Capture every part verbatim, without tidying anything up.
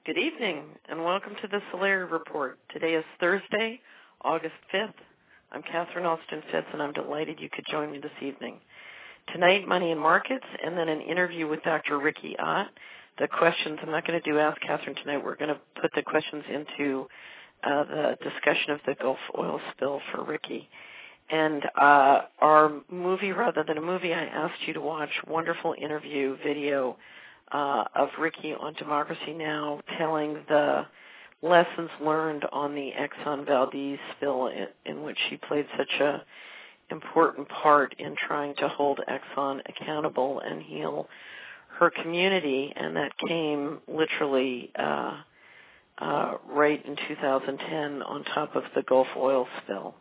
Good evening, and welcome to the Solari Report. Today is Thursday, August fifth. I'm Catherine Austin Fitz, and I'm delighted you could join me this evening. Tonight, money and markets, and then an interview with Doctor Ricky Ott. The questions, I'm not going to do Ask Catherine tonight. We're going to put the questions into uh, the discussion of the Gulf oil spill for Ricky. And uh, our movie, rather than a movie, I asked you to watch wonderful interview video Uh, of Ricky on Democracy Now! Telling the lessons learned on the Exxon Valdez spill, in, in which she played such a important part in trying to hold Exxon accountable and heal her community, and that came literally uh, uh, right in two thousand ten on top of the Gulf oil spill.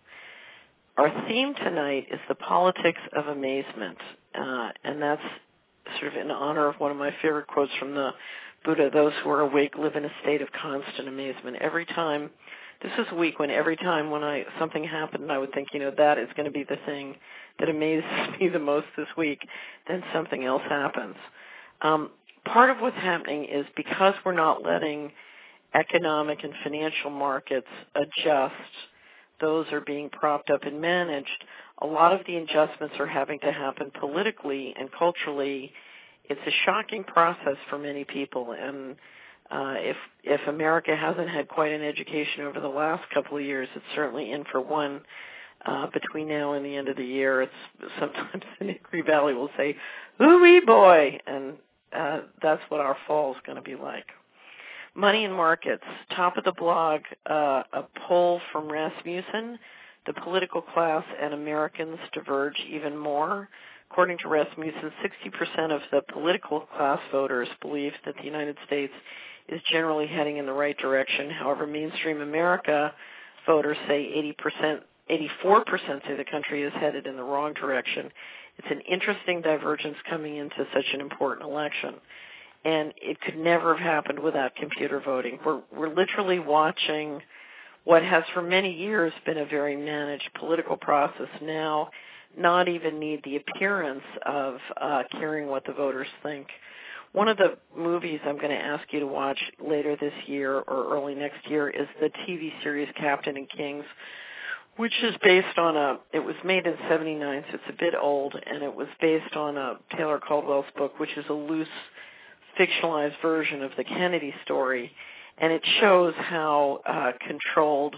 Our theme tonight is the politics of amazement, uh, and that's sort of in honor of one of my favorite quotes from the Buddha: those who are awake live in a state of constant amazement. Every time, this is a week when every time when I something happened, I would think, you know, that is going to be the thing that amazes me the most this week, then something else happens. Um, part of what's happening is because we're not letting economic and financial markets adjust, those are being propped up and managed. A lot of the adjustments are having to happen politically and culturally. It's a shocking process for many people, and uh, if if America hasn't had quite an education over the last couple of years, it's certainly in for one uh, between now and the end of the year. It's sometimes in Hickory Valley will say, "Ooh-wee boy," and uh, that's what our fall is going to be like. Money and markets. Top of the blog, uh, a poll from Rasmussen. The political class and Americans diverge even more. According to Rasmussen, sixty percent of the political class voters believe that the United States is generally heading in the right direction. However, mainstream America voters say eighty percent, eighty-four percent say the country is headed in the wrong direction. It's an interesting divergence coming into such an important election. And it could never have happened without computer voting. We're, we're literally watching what has for many years been a very managed political process now not even need the appearance of uh, caring what the voters think. One of the movies I'm going to ask you to watch later this year or early next year is the T V series Captain and Kings, which is based on a, it was made in seventy-nine, so it's a bit old, and it was based on a Taylor Caldwell's book, which is a loose, fictionalized version of the Kennedy story. And it shows how uh, controlled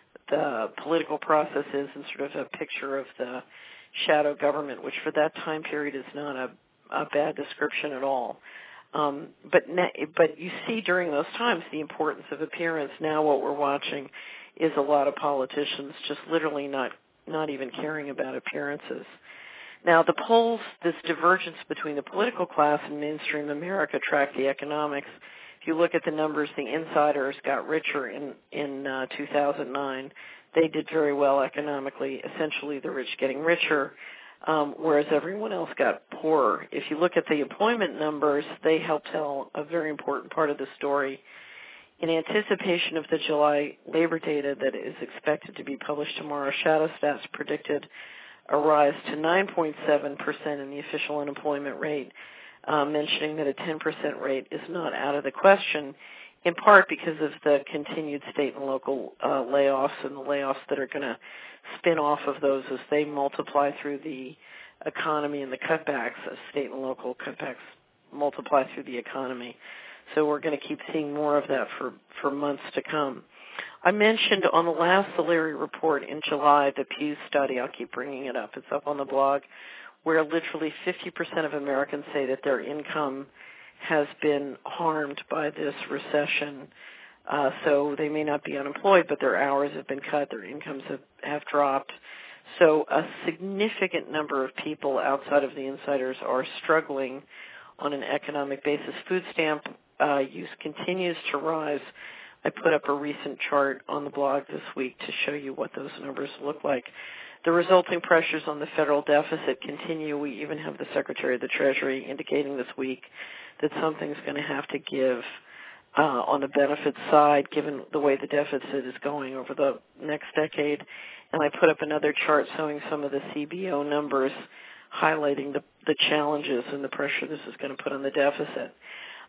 the political process is, and sort of a picture of the shadow government, which for that time period is not a, a bad description at all. Um, but ne- but you see during those times the importance of appearance. Now what we're watching is a lot of politicians just literally not, not even caring about appearances. Now the polls, this divergence between the political class and mainstream America track the economics. If you look at the numbers, the insiders got richer in, in uh, two thousand nine. They did very well economically, essentially the rich getting richer, um, whereas everyone else got poorer. If you look at the employment numbers, they help tell a very important part of the story. In anticipation of the July labor data that is expected to be published tomorrow, Shadow Stats predicted a rise to nine point seven percent in the official unemployment rate, Uh, mentioning that a ten percent rate is not out of the question, in part because of the continued state and local uh, layoffs and the layoffs that are going to spin off of those as they multiply through the economy, and the cutbacks of state and local cutbacks multiply through the economy. So we're going to keep seeing more of that for, for months to come. I mentioned on the last Solari report in July the Pew study. I'll keep bringing it up. It's up on the blog, where literally fifty percent of Americans say that their income has been harmed by this recession. Uh, so they may not be unemployed, but their hours have been cut, their incomes have, have dropped. So a significant number of people outside of the insiders are struggling on an economic basis. Food stamp uh, use continues to rise. I put up a recent chart on the blog this week to show you what those numbers look like. The resulting pressures on the federal deficit continue. We even have the Secretary of the Treasury indicating this week that something's going to have to give uh, on the benefits side, given the way the deficit is going over the next decade. And I put up another chart showing some of the C B O numbers, highlighting the, the challenges and the pressure this is going to put on the deficit.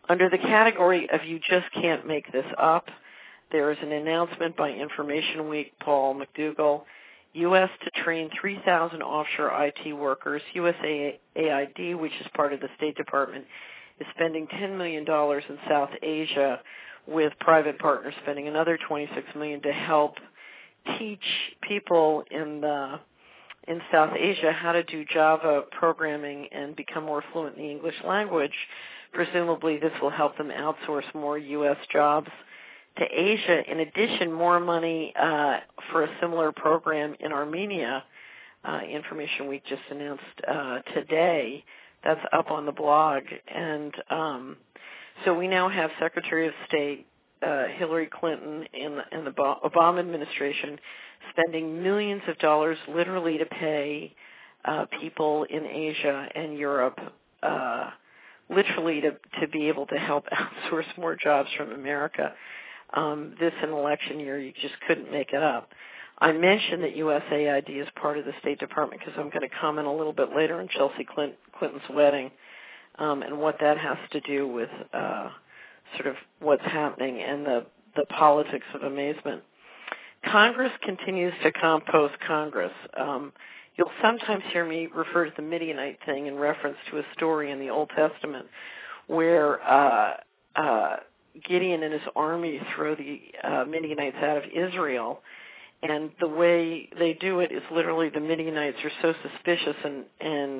Under the category of you just can't make this up, there is an announcement by Information Week, Paul McDougall, U S to train three thousand offshore I T workers. U S A I D, which is part of the State Department, is spending ten million dollars in South Asia, with private partners spending another twenty-six million dollars to help teach people in the in South Asia how to do Java programming and become more fluent in the English language. Presumably this will help them outsource more U S jobs to Asia. In addition, more money uh, for a similar program in Armenia. Uh, Information Week just announced uh, today. That's up on the blog. And um, so we now have Secretary of State uh, Hillary Clinton in the, in the Obama administration spending millions of dollars literally to pay uh, people in Asia and Europe uh, literally to, to be able to help outsource more jobs from America. Um, this an election year, you just couldn't make it up. I mentioned that U S A I D is part of the State Department because I'm going to comment a little bit later on Chelsea Clinton's wedding um, and what that has to do with uh, sort of what's happening and the, the politics of amazement. Congress continues to compost Congress. Um, you'll sometimes hear me refer to the Midianite thing in reference to a story in the Old Testament where uh, uh, Gideon and his army throw the uh, Midianites out of Israel, and the way they do it is literally the Midianites are so suspicious and, and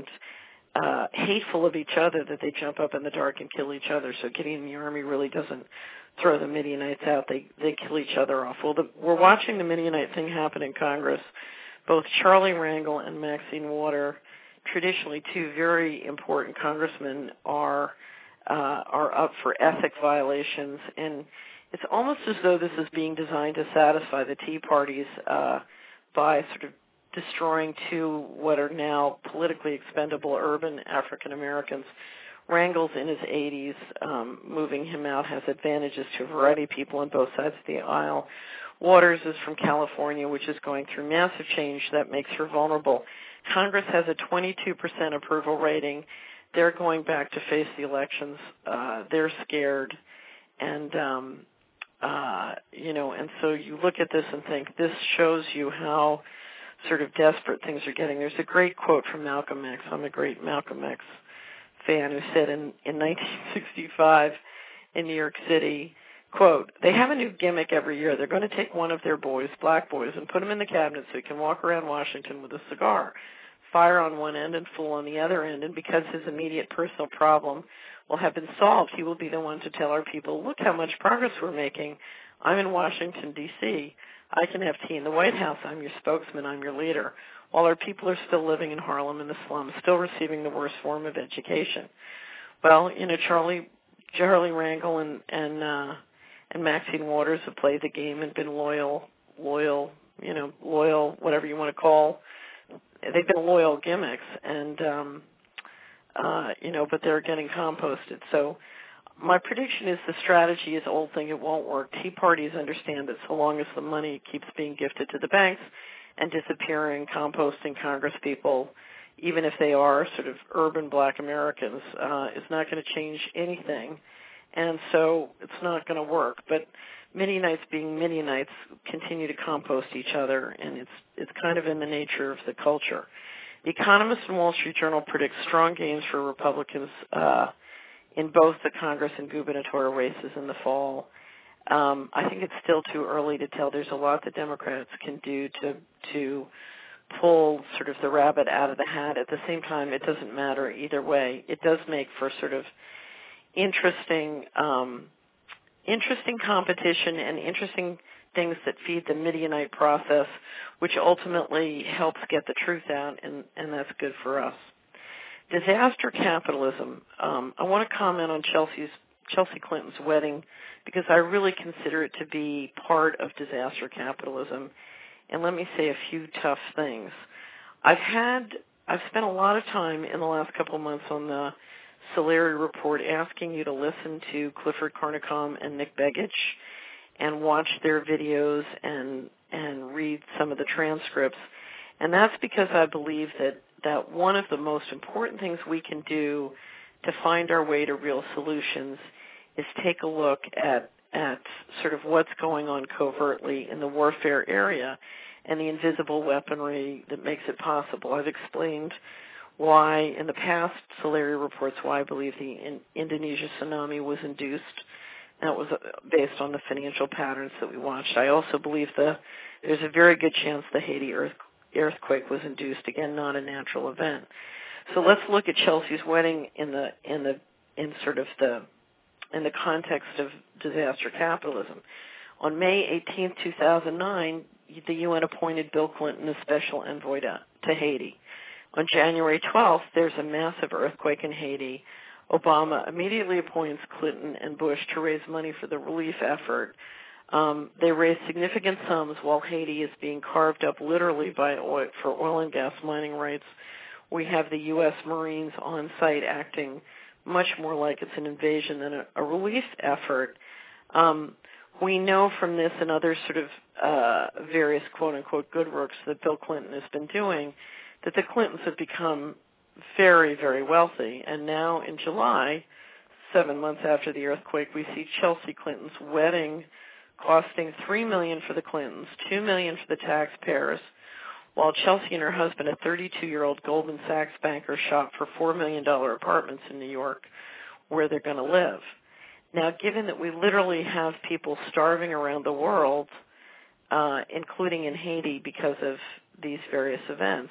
uh, hateful of each other that they jump up in the dark and kill each other. So Gideon and the army really doesn't throw the Midianites out. They they kill each other off. Well, the, we're watching the Midianite thing happen in Congress. Both Charlie Rangel and Maxine Waters, traditionally two very important congressmen, are uh, are up for ethic violations, and it's almost as though this is being designed to satisfy the Tea Parties uh, by sort of destroying two what are now politically expendable urban African Americans. Rangel's in his eighties. Um, moving him out has advantages to a variety of people on both sides of the aisle. Waters is from California, which is going through massive change that makes her vulnerable. Congress has a twenty-two percent approval rating. They're going back to face the elections. Uh, they're scared. And, um, uh, you know, and so you look at this and think, this shows you how sort of desperate things are getting. There's a great quote from Malcolm X. I'm a great Malcolm X fan, who said in, in nineteen sixty-five in New York City, quote, they have a new gimmick every year. They're going to take one of their boys, black boys, and put him in the cabinet so he can walk around Washington with a cigar, fire on one end and fool on the other end, and because his immediate personal problem will have been solved, he will be the one to tell our people, look how much progress we're making. I'm in Washington, D C I can have tea in the White House. I'm your spokesman. I'm your leader. While our people are still living in Harlem in the slums, still receiving the worst form of education. Well, you know, Charlie Charlie Rangel and and uh, and Maxine Waters have played the game and been loyal, loyal, you know, loyal, whatever you want to call. They've been loyal gimmicks, and um, uh, you know, but they're getting composted. So my prediction is the strategy is old thing. It won't work. Tea parties understand that so long as the money keeps being gifted to the banks and disappearing, composting Congress people, even if they are sort of urban black Americans, uh, is not going to change anything. And so it's not going to work. But Midianites being Midianites continue to compost each other, and it's it's kind of in the nature of the culture. The Economist and Wall Street Journal predict strong gains for Republicans uh, in both the Congress and gubernatorial races in the fall. Um, I think it's still too early to tell. There's a lot that Democrats can do to to pull sort of the rabbit out of the hat. At the same time, it doesn't matter either way. It does make for sort of interesting, um, interesting competition and interesting things that feed the Midianite process, which ultimately helps get the truth out, and, and that's good for us. Disaster capitalism. Um, I want to comment on Chelsea's Chelsea Clinton's wedding because I really consider it to be part of disaster capitalism. And let me say a few tough things. I've had, I've spent a lot of time in the last couple of months on the Solari Report asking you to listen to Clifford Carnicom and Nick Begich and watch their videos and and read some of the transcripts. And that's because I believe that, that one of the most important things we can do to find our way to real solutions is take a look at at sort of what's going on covertly in the warfare area and the invisible weaponry that makes it possible. I've explained why, in the past Solari reports, why I believe the in Indonesia tsunami was induced. That was based on the financial patterns that we watched. I also believe the, there's a very good chance the Haiti earth, earthquake was induced, again, not a natural event. So let's look at Chelsea's wedding in the in the in sort of the in the context of disaster capitalism. On May eighteenth, two thousand nine, the U N appointed Bill Clinton as special envoy to, to Haiti. On January twelfth, there's a massive earthquake in Haiti. Obama immediately appoints Clinton and Bush to raise money for the relief effort. Um, they raised significant sums while Haiti is being carved up literally by oil, for oil and gas mining rights. We have the U S Marines on site acting much more like it's an invasion than a, a relief effort. Um, we know from this and other sort of uh, various quote-unquote good works that Bill Clinton has been doing that the Clintons have become very, very wealthy. And now in July, seven months after the earthquake, we see Chelsea Clinton's wedding costing three million dollars for the Clintons, two million dollars for the taxpayers, while Chelsea and her husband, a thirty-two-year-old Goldman Sachs banker, shop for four million dollars apartments in New York where they're going to live. Now, given that we literally have people starving around the world, uh, including in Haiti because of these various events,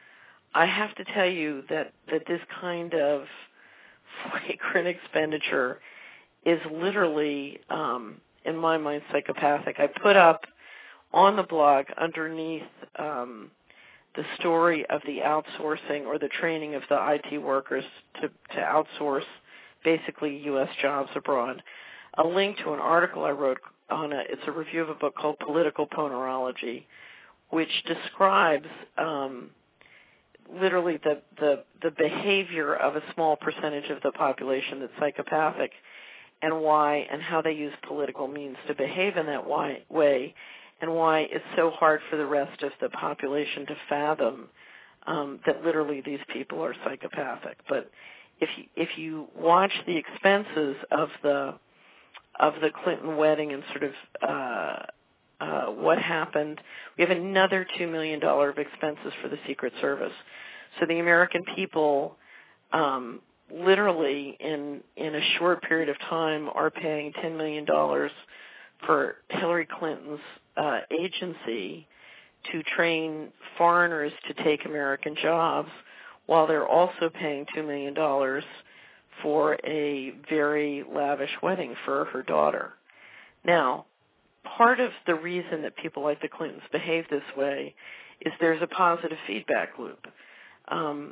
I have to tell you that, that this kind of flagrant expenditure is literally, um, in my mind, psychopathic. I put up on the blog underneath um, the story of the outsourcing or the training of the I T workers to, to outsource basically U S jobs abroad, a link to an article I wrote on a, it's a review of a book called Political Ponerology, which describes um, literally the, the, the behavior of a small percentage of the population that's psychopathic and why and how they use political means to behave in that way, and why it's so hard for the rest of the population to fathom um, that literally these people are psychopathic. But if you, if you watch the expenses of the of the Clinton wedding and sort of uh, uh, what happened, we have another two million dollars of expenses for the Secret Service. So the American people um, literally in in a short period of time are paying ten million dollars for Hillary Clinton's uh, agency to train foreigners to take American jobs, while they're also paying two million dollars for a very lavish wedding for her daughter. Now, part of the reason that people like the Clintons behave this way is there's a positive feedback loop. Um,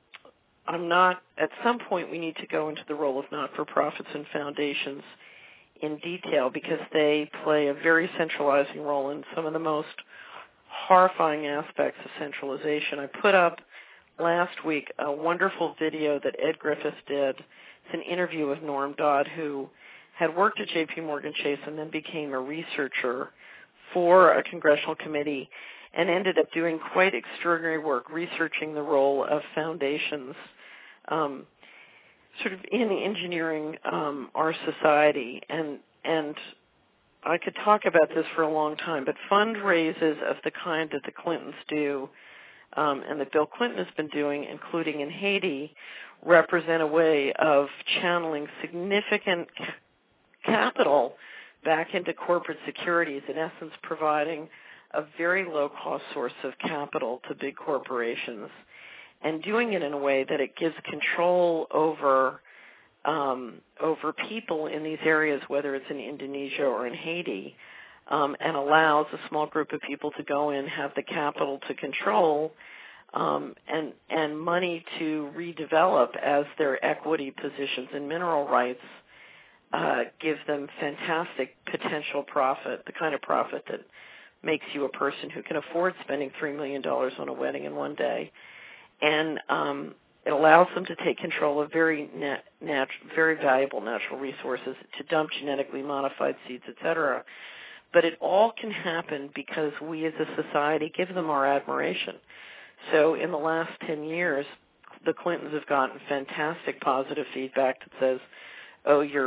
I'm not, at some point we need to go into the role of not-for-profits and foundations in detail because they play a very centralizing role in some of the most horrifying aspects of centralization. I put up last week a wonderful video that Ed Griffith did. It's an interview with Norm Dodd, who had worked at J P Morgan Chase and then became a researcher for a congressional committee and ended up doing quite extraordinary work researching the role of foundations um, sort of in engineering um, our society. And, and I could talk about this for a long time, but fundraisers of the kind that the Clintons do um, and that Bill Clinton has been doing, including in Haiti, represent a way of channeling significant ca- capital back into corporate securities, in essence providing a very low-cost source of capital to big corporations, and doing it in a way that it gives control over um, over people in these areas, whether it's in Indonesia or in Haiti, um, and allows a small group of people to go in, have the capital to control, um, and and money to redevelop as their equity positions in mineral rights uh, give them fantastic potential profit, the kind of profit that makes you a person who can afford spending three million dollars on a wedding in one day. And um, it allows them to take control of very nat- nat- very valuable natural resources, to dump genetically modified seeds, et cetera. But it all can happen because we as a society give them our admiration. So in the last ten years, the Clintons have gotten fantastic positive feedback that says, oh, you're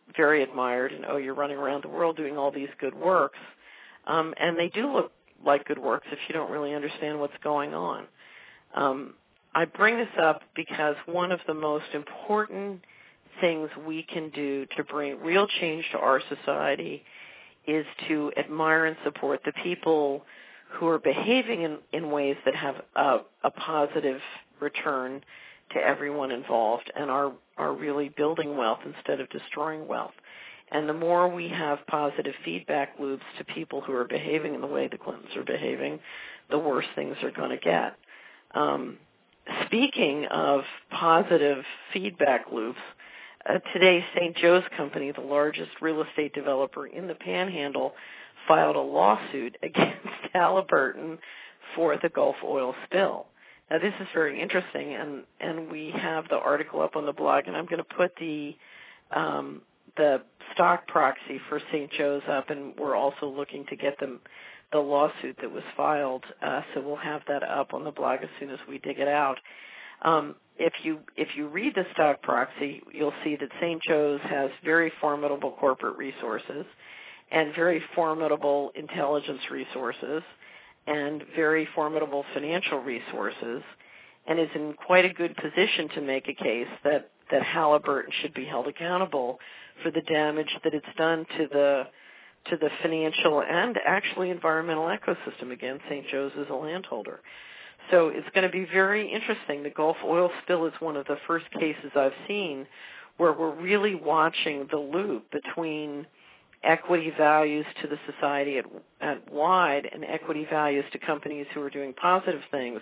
very admired, and, oh, you're running around the world doing all these good works. Um, and they do look like good works if you don't really understand what's going on. Um, I bring this up because one of the most important things we can do to bring real change to our society is to admire and support the people who are behaving in, in ways that have a, a positive return to everyone involved and are, are really building wealth instead of destroying wealth. And the more we have positive feedback loops to people who are behaving in the way the Clintons are behaving, the worse things are going to get. Um, speaking of positive feedback loops, uh, today Saint Joe's Company, the largest real estate developer in the Panhandle, filed a lawsuit against Halliburton for the Gulf oil spill. Now, this is very interesting, and, and we have the article up on the blog, and I'm going to put the um, the stock proxy for Saint Joe's up, and we're also looking to get them the lawsuit that was filed, uh, so we'll have that up on the blog as soon as we dig it out. Um, if you if you read the stock proxy, you'll see that Saint Joe's has very formidable corporate resources and very formidable intelligence resources and very formidable financial resources, and is in quite a good position to make a case that, that Halliburton should be held accountable for the damage that it's done to the to the financial and actually environmental ecosystem. Again, Saint Joe's is a landholder. So it's going to be very interesting. The Gulf oil spill is one of the first cases I've seen where we're really watching the loop between equity values to the society at, at wide and equity values to companies who are doing positive things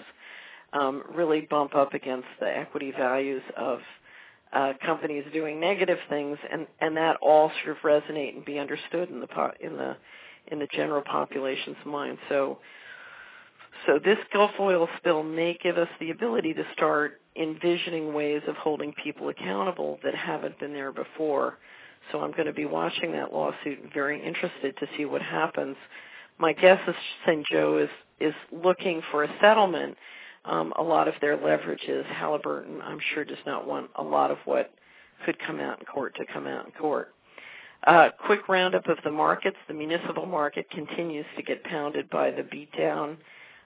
um, really bump up against the equity values of uh, companies doing negative things, and, and that all sort of resonate and be understood in the po- in the in the general population's mind. So, so this Gulf oil spill may give us the ability to start envisioning ways of holding people accountable that haven't been there before. So I'm going to be watching that lawsuit and very interested to see what happens. My guess is Saint Joe is, is looking for a settlement. Um, a lot of their leverage is Halliburton, I'm sure, does not want a lot of what could come out in court to come out in court. Uh, quick roundup of the markets. The municipal market continues to get pounded by the beatdown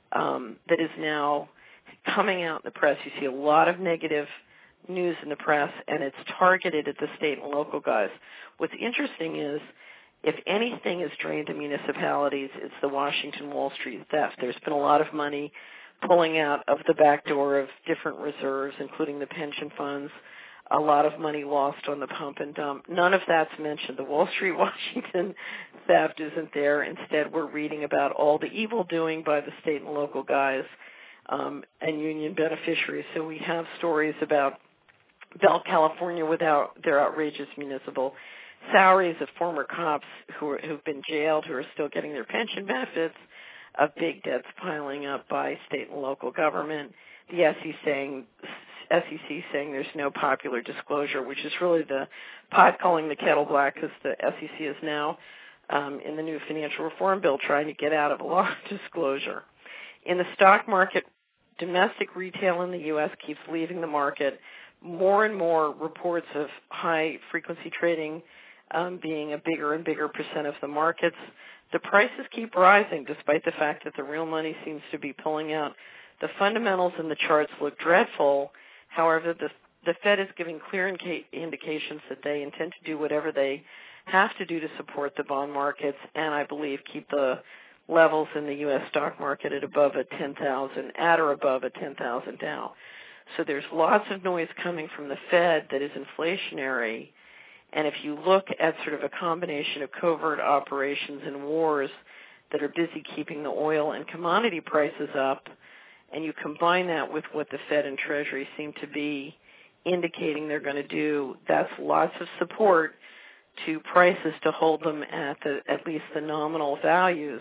um, that is now coming out in the press. You see a lot of negative news in the press, and it's targeted at the state and local guys. What's interesting is, if anything is drained to municipalities, it's the Washington Wall Street theft. There's been a lot of money pulling out of the back door of different reserves, including the pension funds, a lot of money lost on the pump and dump. None of that's mentioned. The Wall Street Washington theft isn't there. Instead, we're reading about all the evil doing by the state and local guys um, and union beneficiaries. So we have stories about Bell, California, without their outrageous municipal salaries of former cops who are, who've been jailed, who are still getting their pension benefits, of big debts piling up by state and local government, the S E C saying, S E C saying there's no popular disclosure, which is really the pot calling the kettle black, because the S E C is now um, in the new financial reform bill trying to get out of a lot of disclosure. In the stock market, domestic retail in the U S keeps leaving the market. More and more reports of high-frequency trading um, being a bigger and bigger percent of the markets. The prices keep rising despite the fact that the real money seems to be pulling out. The fundamentals in the charts look dreadful. However, the, the Fed is giving clear inca- indications that they intend to do whatever they have to do to support the bond markets and, I believe, keep the levels in the U S stock market at above a ten thousand, at or above a ten thousand Dow. So there's lots of noise coming from the Fed that is inflationary. And if you look at sort of a combination of covert operations and wars that are busy keeping the oil and commodity prices up, and you combine that with what the Fed and Treasury seem to be indicating they're going to do, that's lots of support to prices to hold them at the, at least the nominal values.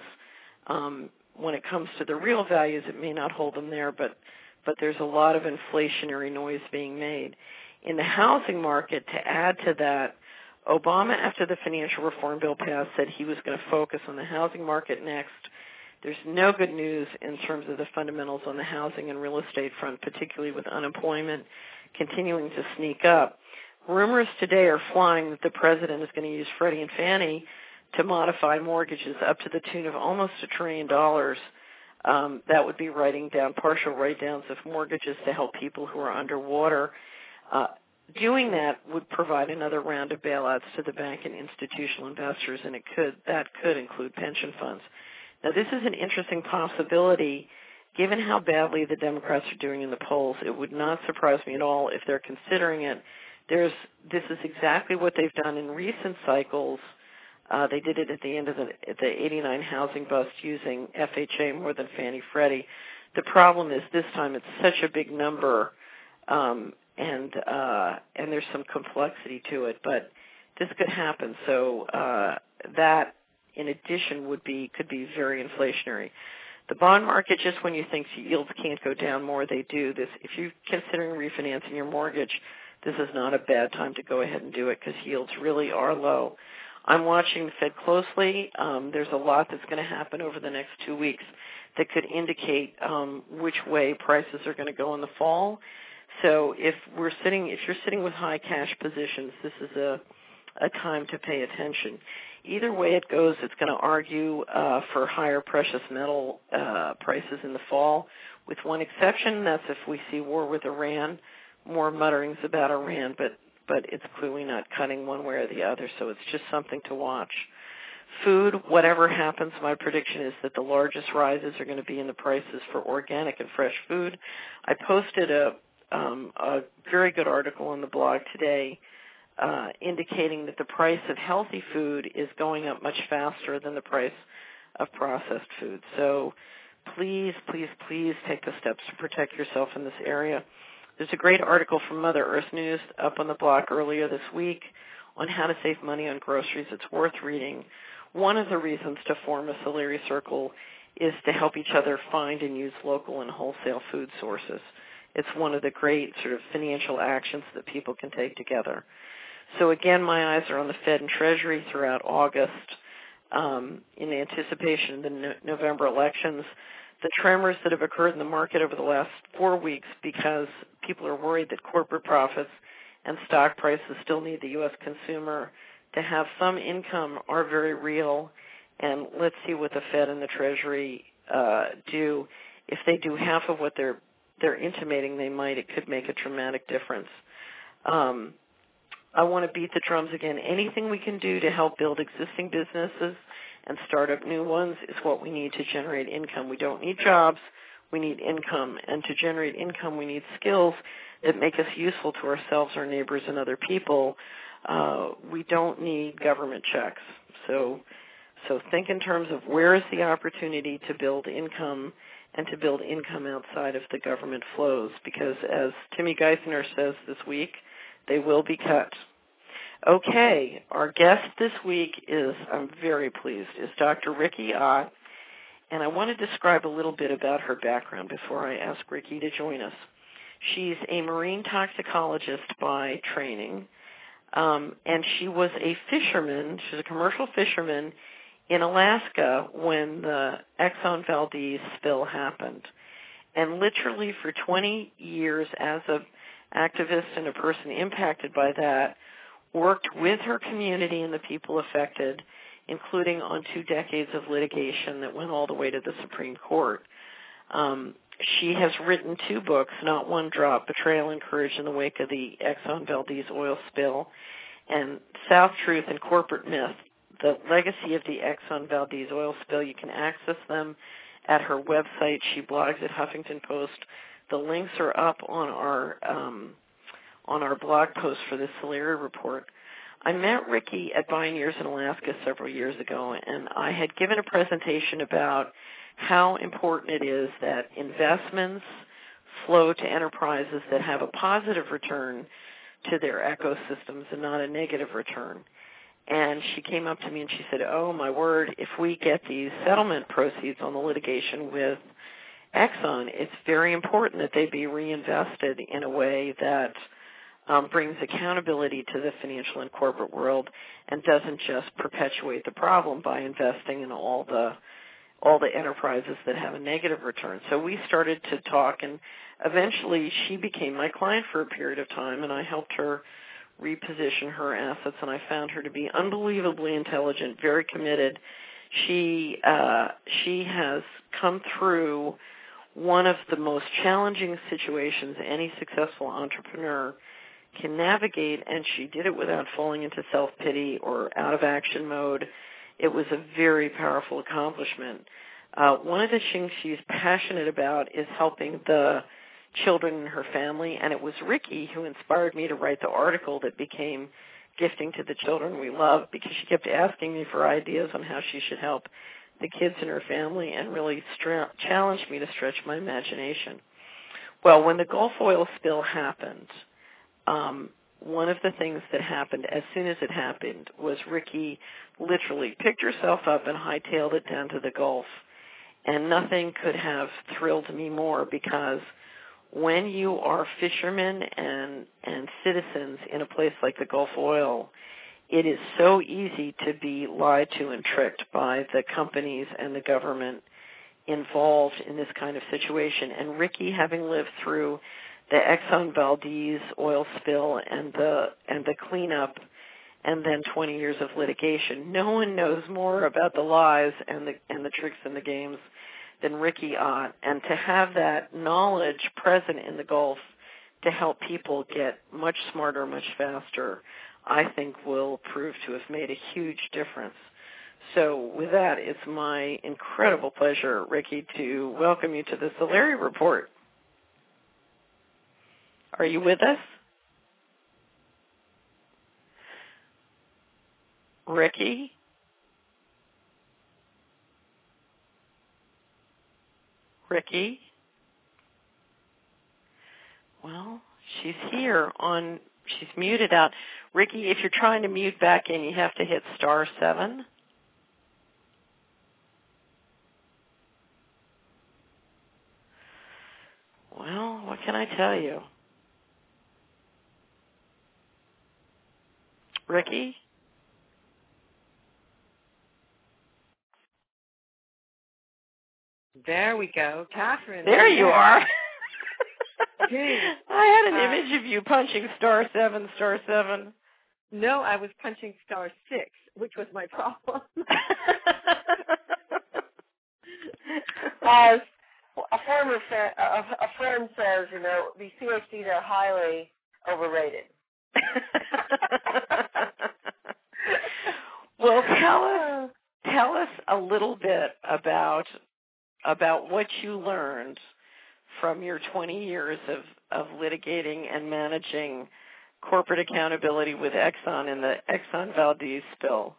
Um, when it comes to the real values, it may not hold them there, but but there's a lot of inflationary noise being made. In the housing market, to add to that, Obama, after the financial reform bill passed, said he was going to focus on the housing market next. There's no good news in terms of the fundamentals on the housing and real estate front, particularly with unemployment continuing to sneak up. rumors today are flying that the president is going to use Freddie and Fannie to modify mortgages up to the tune of almost a trillion dollars. Um, that would be writing down partial write-downs of mortgages to help people who are underwater. Uh, doing that would provide another round of bailouts to the bank and institutional investors, and it could that could include pension funds. Now, this is an interesting possibility. Given how badly the Democrats are doing in the polls, it would not surprise me at all if they're considering it. There's this is exactly what they've done in recent cycles. Uh, they did it at the end of the, the eighty-nine housing bust using F H A more than Fannie Freddie. The problem is this time it's such a big number, um, and uh, and there's some complexity to it. But this could happen. So uh, that, in addition, would be could be very inflationary. The bond market, just when you think yields can't go down more, they do. This, if you're considering refinancing your mortgage, this is not a bad time to go ahead and do it because yields really are low. I'm watching the Fed closely. Um, there's a lot that's going to happen over the next two weeks that could indicate um, which way prices are going to go in the fall. So if we're sitting, if you're sitting with high cash positions, this is a, a time to pay attention. Either way it goes, it's going to argue uh, for higher precious metal uh, prices in the fall, with one exception. That's if we see war with Iran, more mutterings about Iran, but but it's clearly not cutting one way or the other, so it's just something to watch. Food, whatever happens, my prediction is that the largest rises are going to be in the prices for organic and fresh food. I posted a, um, a very good article on the blog today uh, indicating that the price of healthy food is going up much faster than the price of processed food. So please, please, please take the steps to protect yourself in this area. There's a great article from Mother Earth News up on the blog earlier this week on how to save money on groceries. It's worth reading. One of the reasons to form a Solari Circle is to help each other find and use local and wholesale food sources. It's one of the great sort of financial actions that people can take together. So again, my eyes are on the Fed and Treasury throughout August um, in anticipation of the no- November elections. The tremors that have occurred in the market over the last four weeks because people are worried that corporate profits and stock prices still need the U S consumer to have some income are very real. And let's see what the Fed and the Treasury uh, do. If they do half of what they're they're intimating they might, it could make a dramatic difference. Um, I want to beat the drums again. Anything we can do to help build existing businesses and start up new ones is what we need to generate income. We don't need jobs. We need income. And to generate income, we need skills that make us useful to ourselves, our neighbors, and other people. Uh, we don't need government checks. So, so think in terms of where is the opportunity to build income and to build income outside of the government flows, because as Timmy Geithner says this week, they will be cut. Okay, our guest this week is, I'm very pleased, is Doctor Ricky Ott, and I want to describe a little bit about her background before I ask Ricky to join us. She's a marine toxicologist by training, um, and she was a fisherman, she's a commercial fisherman in Alaska when the Exxon Valdez spill happened. And literally for twenty years as an activist and a person impacted by that, worked with her community and the people affected, including on two decades of litigation that went all the way to the Supreme Court. Um, she has written two books, Not One Drop, Betrayal and Courage in the Wake of the Exxon Valdez Oil Spill, and South Truth and Corporate Myth, The Legacy of the Exxon Valdez Oil Spill. You can access them at her website. She blogs at Huffington Post. The links are up on our um, on our blog post for the Solari Report. I met Ricky at Bioneers in Alaska several years ago, and I had given a presentation about how important it is that investments flow to enterprises that have a positive return to their ecosystems and not a negative return. And she came up to me and she said, oh, my word, if we get these settlement proceeds on the litigation with Exxon, it's very important that they be reinvested in a way that um, brings accountability to the financial and corporate world and doesn't just perpetuate the problem by investing in all the all the enterprises that have a negative return. So we started to talk, and eventually she became my client for a period of time, and I helped her reposition her assets, and I found her to be unbelievably intelligent, very committed. She uh, she has come through one of the most challenging situations any successful entrepreneur can navigate, and she did it without falling into self-pity or out-of-action mode. It was a very powerful accomplishment. Uh, one of the things she's passionate about is helping the children in her family, and it was Ricky who inspired me to write the article that became Gifting to the Children We Love, because she kept asking me for ideas on how she should help the kids in her family and really stra- challenged me to stretch my imagination. Well, when the Gulf oil spill happened, um, one of the things that happened as soon as it happened was Ricky literally picked herself up and hightailed it down to the Gulf. And nothing could have thrilled me more, because when you are fishermen and, and citizens in a place like the Gulf Oil, it is so easy to be lied to and tricked by the companies and the government involved in this kind of situation. And Ricky, having lived through the Exxon Valdez oil spill and the and the cleanup, and then twenty years of litigation, no one knows more about the lies and the and the tricks and the games than Ricky Ott. And to have that knowledge present in the Gulf to help people get much smarter, much faster, I think will prove to have made a huge difference. So with that, it's my incredible pleasure, Ricky, to welcome you to the Solari Report. Are you with us? Ricky? Ricky? Well, she's here on, she's muted out. Ricky, if you're trying to mute back in, you have to hit star seven. Well, what can I tell you? Ricky? There we go. Catherine. There you are. Geez. I had an Uh, image of you punching star seven, star seven. No, I was punching star six, which was my problem. As a former fa- a, a friend says, you know, these PhDs are highly overrated. Well, tell us tell us a little bit about about what you learned from your twenty years of, of litigating and managing corporate accountability with Exxon in the Exxon Valdez spill.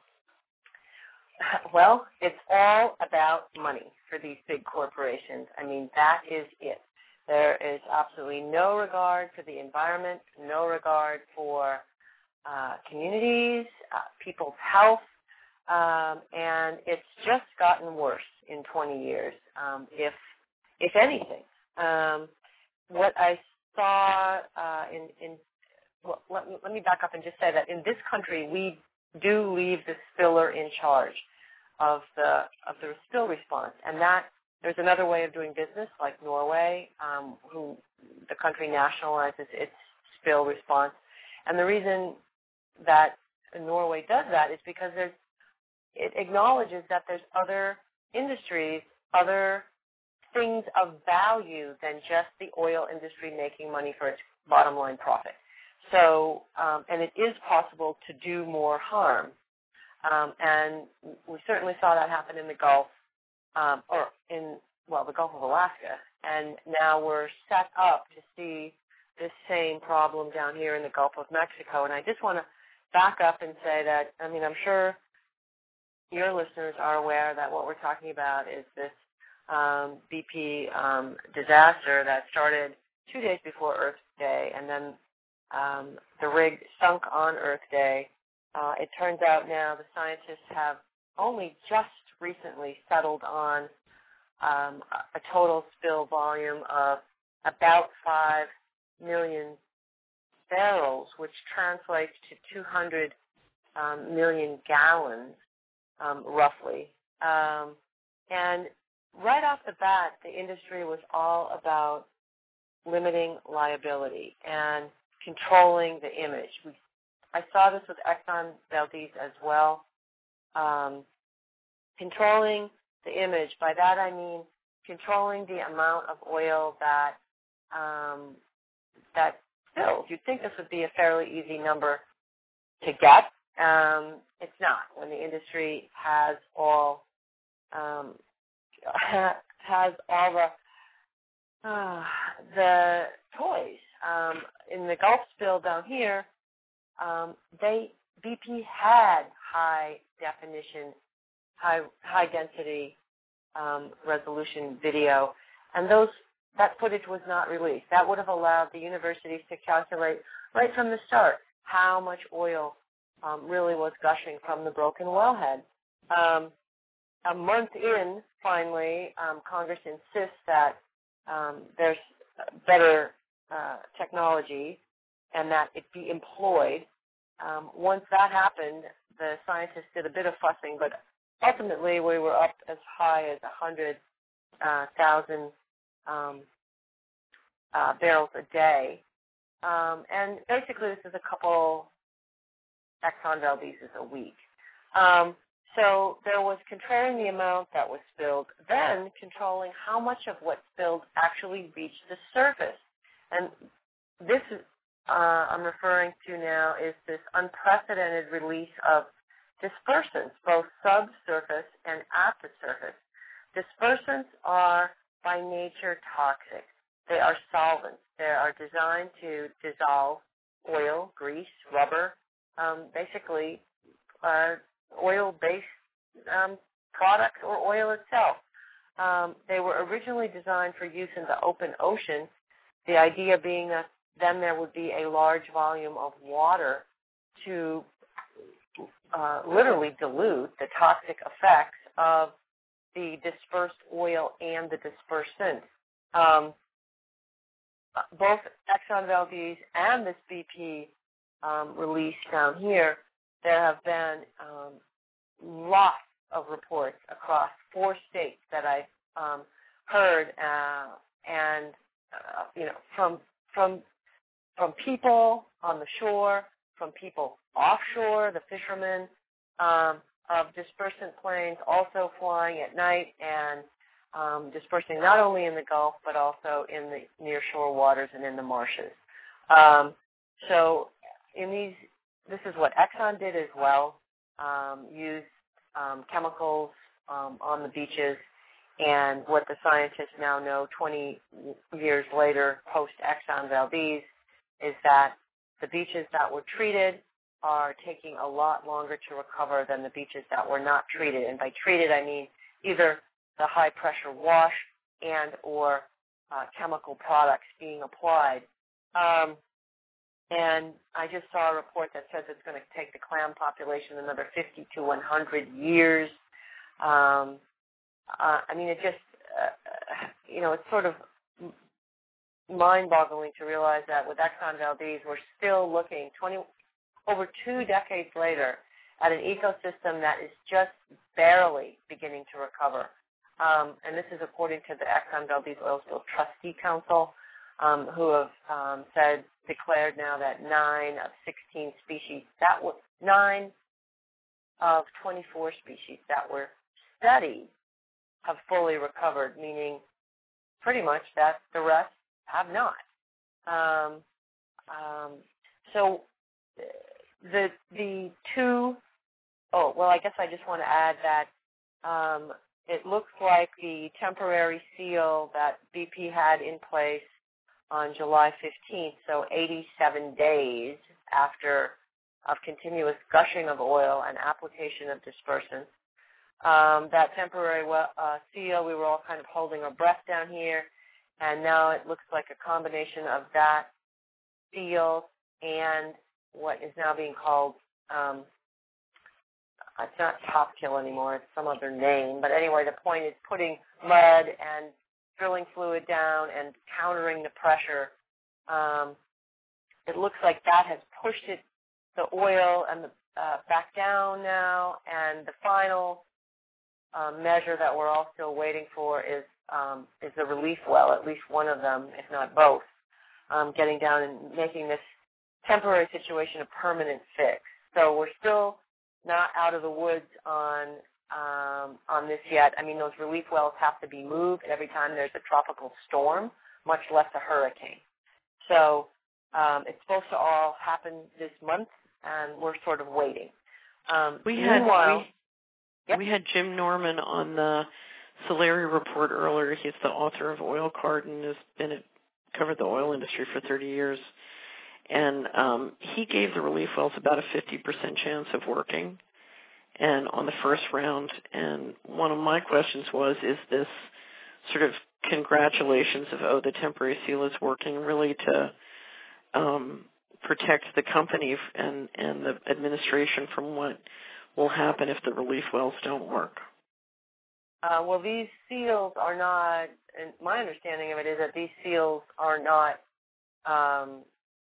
Well, it's all about money for these big corporations. I mean, that is it. There is absolutely no regard for the environment, no regard for uh, communities, uh, people's health, um, and it's just gotten worse in twenty years, um, if if anything. Um, what I saw uh, in, in well, let, me, let me back up and just say that in this country, we do leave the spiller in charge of the of the spill response, and that there's another way of doing business, like Norway, um, who the country nationalizes its spill response, and the reason that Norway does that is because there's it acknowledges that there's other industries, other things of value than just the oil industry making money for its bottom line profit. So, um, and it is possible to do more harm. Um, and we certainly saw that happen in the Gulf, um, or in, well, the Gulf of Alaska. And now we're set up to see this same problem down here in the Gulf of Mexico. And I just want to back up and say that, I mean, I'm sure your listeners are aware that what we're talking about is this um, B P um, disaster that started two days before Earth Day, and then um, the rig sunk on Earth Day. Uh, it turns out now the scientists have only just recently settled on um, a total spill volume of about five million barrels, which translates to two hundred um, million gallons, um, roughly. Um, and right off the bat, the industry was all about limiting liability and controlling the image. We I saw this with Exxon Valdez as well. Um, controlling the image, by that I mean controlling the amount of oil that um, that spills. You'd think this would be a fairly easy number to get. Um, it's not when the industry has all um, has all the uh, the toys. Um, in the Gulf spill down here, um, they B P had high definition, high high density um, resolution video, and those that footage was not released. That would have allowed the universities to calculate right from the start how much oil um, really was gushing from the broken wellhead. Um, a month in, finally, um, Congress insists that um, there's better uh, technology and that it be employed. Um, once that happened, the scientists did a bit of fussing, but ultimately we were up as high as one hundred thousand um, uh, barrels a day. Um, and basically this is a couple Exxon Valdez's a week. Um, so there was controlling the amount that was spilled, then controlling how much of what spilled actually reached the surface. And this is, uh, I'm referring to now is this unprecedented release of dispersants, both subsurface and at the surface. Dispersants are by nature toxic. They are solvents. They are designed to dissolve oil, grease, rubber, um, basically uh, oil-based um, products or oil itself. Um, they were originally designed for use in the open ocean, the idea being that then there would be a large volume of water to uh, literally dilute the toxic effects of the dispersed oil and the dispersant. Um, both Exxon Valdez and this B P um, release down here, there have been um, lots of reports across four states that I've um, heard, uh, and uh, you know, from from from people on the shore, from people offshore, the fishermen, um, of dispersant planes also flying at night and um, dispersing not only in the Gulf but also in the near-shore waters and in the marshes. Um, so in these, this is what Exxon did as well, um, used um, chemicals um, on the beaches, and what the scientists now know twenty years later, post-Exxon Valdez, is that the beaches that were treated are taking a lot longer to recover than the beaches that were not treated. And by treated, I mean either the high-pressure wash and or uh, chemical products being applied. Um, and I just saw a report that says it's going to take the clam population another fifty to one hundred years. Um, uh, I mean, it just, uh, you know, it's sort of mind-boggling to realize that with Exxon Valdez, we're still looking twenty over two decades later at an ecosystem that is just barely beginning to recover. Um, and this is according to the Exxon Valdez Oil Spill Trustee Council, um, who have um, said, declared now that nine of sixteen species, that were nine of twenty-four species that were studied have fully recovered, meaning pretty much that the rest have not. Um, um, so the the two, oh, well, I guess I just want to add that um, it looks like the temporary seal that B P had in place on July fifteenth, so eighty-seven days after of continuous gushing of oil and application of dispersants. Um, that temporary uh, seal, we were all kind of holding our breath down here, and now it looks like a combination of that seal and what is now being called, um, it's not top kill anymore, it's some other name, but anyway, the point is putting mud and drilling fluid down and countering the pressure. Um, it looks like that has pushed it, the oil and the uh, back down now, and the final um, measure that we're all still waiting for is um, is the relief well, at least one of them, if not both, um, getting down and making this temporary situation a permanent fix. So we're still not out of the woods on um, on this yet. I mean, those relief wells have to be moved every time there's a tropical storm, much less a hurricane. So um, it's supposed to all happen this month, and we're sort of waiting. Um, we had meanwhile, we, yep. we had Jim Norman on the Solari Report earlier. He's the author of Oil Card and has been at, covered the oil industry for thirty years. And um, he gave the relief wells about a fifty percent chance of working, and on the first round. And one of my questions was, is this sort of congratulations of, oh, the temporary seal is working, really to um, protect the company and, and the administration from what will happen if the relief wells don't work? Uh, well, these seals are not, and my understanding of it is that these seals are not um,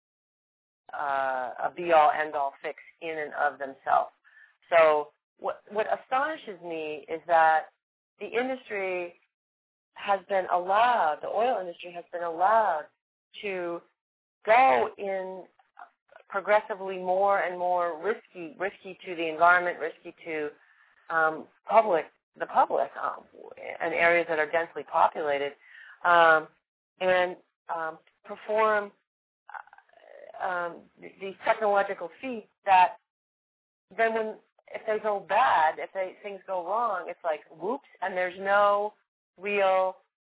uh, a be-all, end-all fix in and of themselves. So what, what astonishes me is that the industry has been allowed, the oil industry has been allowed to go in progressively more and more risky, risky to the environment, risky to um, public, the public, um, in areas that are densely populated, um, and um, perform uh, um, these technological feats that then when, if they go bad, if they, things go wrong, it's like, whoops, and there's no real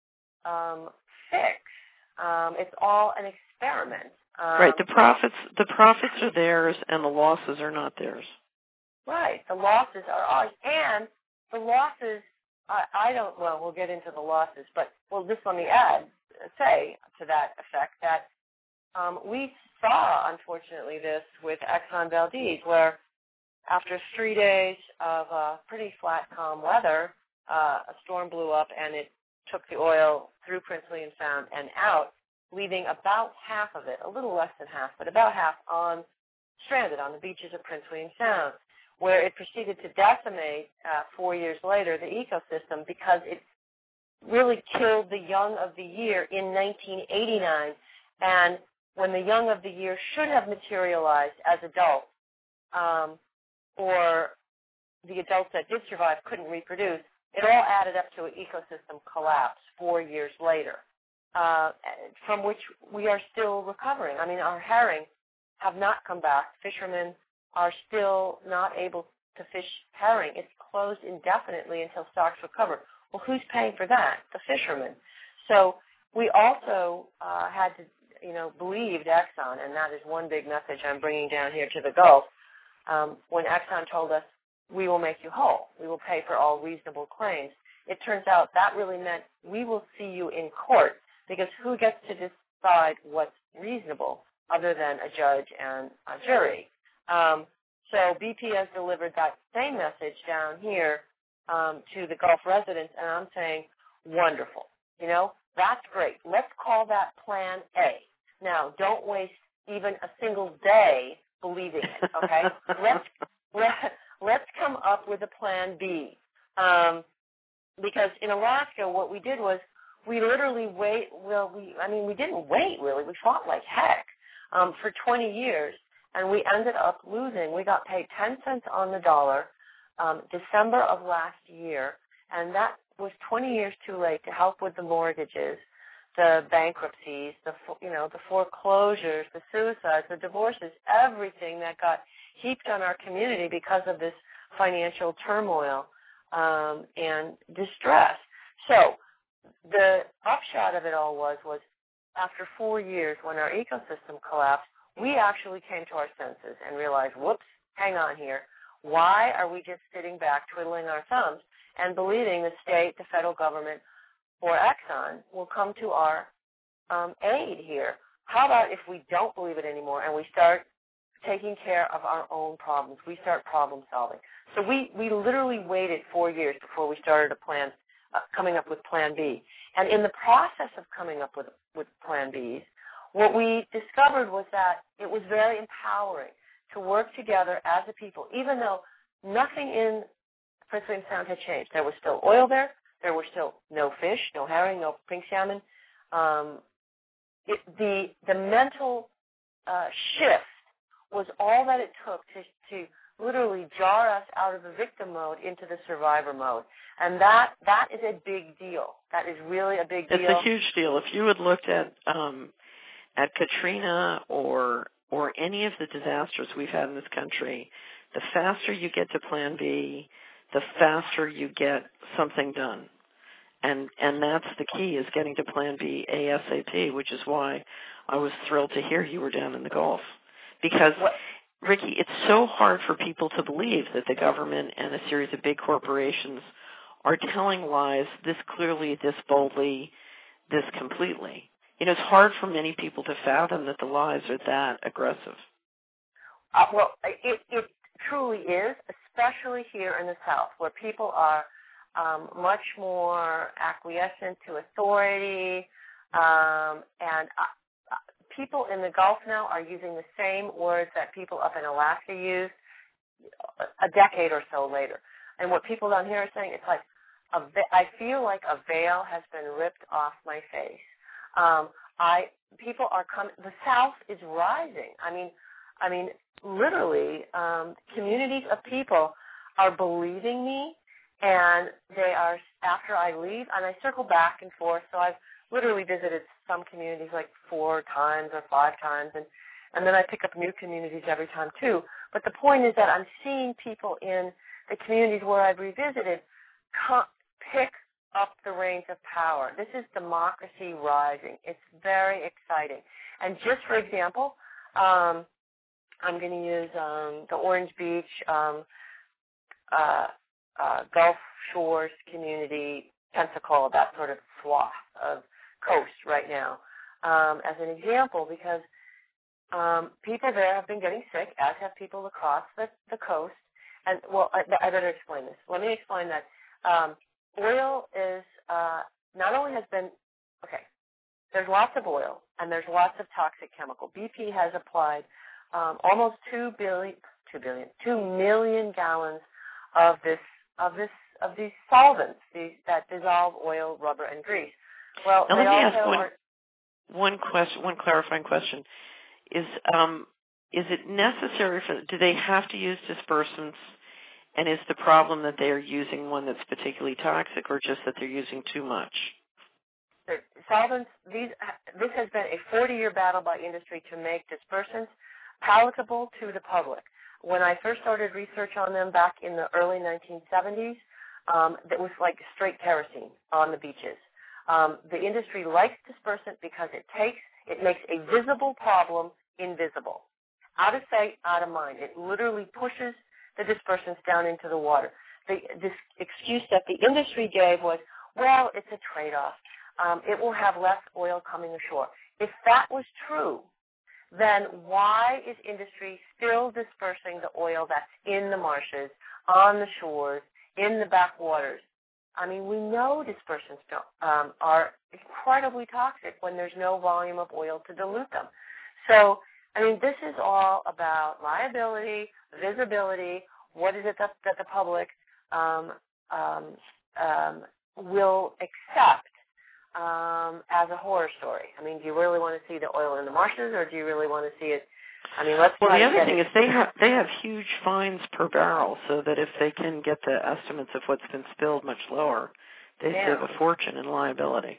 um, fix. Um, it's all an experiment. Um, right. The profits, the profits are theirs, and the losses are not theirs. Right. The losses are ours, and the losses. I, I don't. Well, we'll get into the losses, but well, just let me add, say to that effect that um, we saw, unfortunately, this with Exxon Valdez, where after three days of uh, pretty flat, calm weather, uh, a storm blew up and it took the oil through Prince William Sound and out, leaving about half of it, a little less than half, but about half on stranded on the beaches of Prince William Sound, where it proceeded to decimate uh, four years later the ecosystem because it really killed the young of the year in nineteen eighty-nine. And when the young of the year should have materialized as adults, um, or the adults that did survive couldn't reproduce, it all added up to an ecosystem collapse four years later, uh, from which we are still recovering. I mean, our herring have not come back. Fishermen are still not able to fish herring. It's closed indefinitely until stocks recover. Well, who's paying for that? The fishermen. So we also uh, had to, you know, believed Exxon, and that is one big message I'm bringing down here to the Gulf. Um, when Exxon told us, we will make you whole, we will pay for all reasonable claims, it turns out that really meant we will see you in court, because who gets to decide what's reasonable other than a judge and a jury? Um, so B P has delivered that same message down here um, to the Gulf residents, and I'm saying, wonderful. You know, that's great. Let's call that Plan A. Now, don't waste even a single day believing it, okay? let's, let, let's come up with a Plan B. Um, because in Alaska, what we did was we literally wait, well, we, I mean, we didn't wait, really. We fought like heck um, for twenty years, and we ended up losing. We got paid ten cents on the dollar um, December of last year, and that was twenty years too late to help with the mortgages, the bankruptcies, the, you know, the foreclosures, the suicides, the divorces, everything that got heaped on our community because of this financial turmoil um, and distress. So the upshot of it all was, was after four years when our ecosystem collapsed, we actually came to our senses and realized, whoops, hang on here. Why are we just sitting back twiddling our thumbs and believing the state, the federal government, or Exxon will come to our um, aid here? How about if we don't believe it anymore and we start taking care of our own problems? We start problem solving. So we, we literally waited four years before we started a plan, uh, coming up with Plan B. And in the process of coming up with, with Plan Bs, what we discovered was that it was very empowering to work together as a people, even though nothing in Prince William Sound had changed. There was still oil there. There were still no fish, no herring, no pink salmon. Um, it, the the mental uh, shift was all that it took to, to literally jar us out of the victim mode into the survivor mode. And that that is a big deal. That is really a big deal. It's a huge deal. If you had looked at um, at Katrina or or any of the disasters we've had in this country, the faster you get to Plan B, the faster you get something done. And and that's the key, is getting to Plan B ASAP, which is why I was thrilled to hear you were down in the Gulf. Because, Ricky, it's so hard for people to believe that the government and a series of big corporations are telling lies this clearly, this boldly, this completely. You know, it's hard for many people to fathom that the lies are that aggressive. Uh, well, it, it truly is, especially here in the South, where people are um, much more acquiescent to authority, um, and uh, people in the Gulf now are using the same words that people up in Alaska used a decade or so later. And what people down here are saying, it's like, a ve- I feel like a veil has been ripped off my face. Um, I people are coming. The South is rising. I mean, I mean, literally, um, communities of people are believing me, and they are, after I leave, and I circle back and forth. So I've literally visited some communities like four times or five times, and and then I pick up new communities every time too. But the point is that I'm seeing people in the communities where I've revisited come, pick up the reins of power. This is democracy rising. It's very exciting. And just for example, um, I'm going to use um, the Orange Beach um, uh, uh, Gulf Shores community, Pensacola, that sort of swath of coast right now, um, as an example, because um, people there have been getting sick, as have people across the, the coast. And, well, I, I better explain this. Let me explain that. Um, oil is uh, not only has been, okay, there's lots of oil and there's lots of toxic chemical. B P has applied um, almost two billion, two billion, two million gallons of this, of this, of these solvents, these that dissolve oil, rubber, and grease. Well, now they let me also ask one, are, one question, one clarifying question. Is um, is it necessary for? Do they have to use dispersants? And is the problem that they are using one that's particularly toxic, or just that they're using too much? the solvents. These this has been a forty-year battle by industry to make dispersants palatable to the public. When I first started research on them back in the early nineteen seventies, um, it was like straight kerosene on the beaches. Um, the industry likes dispersant because it takes, it makes a visible problem invisible. Out of sight, out of mind. It literally pushes the dispersants down into the water. The, this excuse that the industry gave was, well, it's a trade-off. Um, it will have less oil coming ashore. If that was true, then why is industry still dispersing the oil that's in the marshes, on the shores, in the backwaters? I mean, we know dispersants don't, um, are incredibly toxic when there's no volume of oil to dilute them. So, I mean, this is all about liability, visibility. What is it that, that the public um, um, um, will accept um, as a horror story? I mean, do you really want to see the oil in the marshes, or do you really want to see it? I mean, let's. Well, try the to other get thing it. is they have they have huge fines per barrel, so that if they can get the estimates of what's been spilled much lower, they Yeah. save a fortune in liability.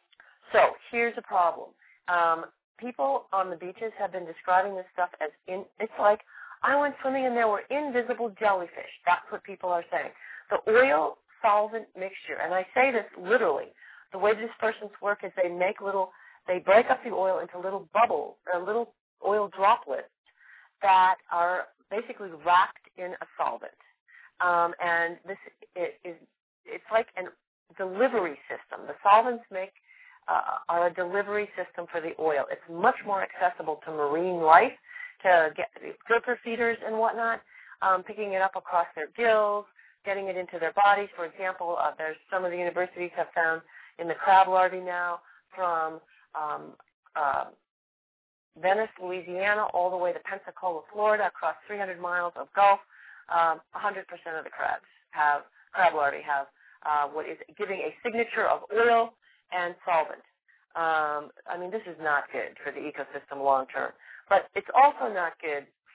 So here's a problem. Um, people on the beaches have been describing this stuff as in. It's like I went swimming and there were invisible jellyfish. That's what people are saying. The oil solvent mixture, and I say this literally. The way the dispersants work is they make little, they break up the oil into little bubbles, or little oil droplets that are basically wrapped in a solvent. Um, and this it, is, it's like a delivery system. The solvents make uh, are a delivery system for the oil. It's much more accessible to marine life, to get filter feeders and whatnot, um, picking it up across their gills, getting it into their bodies. For example, uh, there's some of the universities have found in the crab larvae now from um, uh, Venice, Louisiana, all the way to Pensacola, Florida, across three hundred miles of Gulf, um, one hundred percent of the crabs have, crab larvae have uh, what is giving a signature of oil and solvent. Um, I mean, this is not good for the ecosystem long term, but it's also not good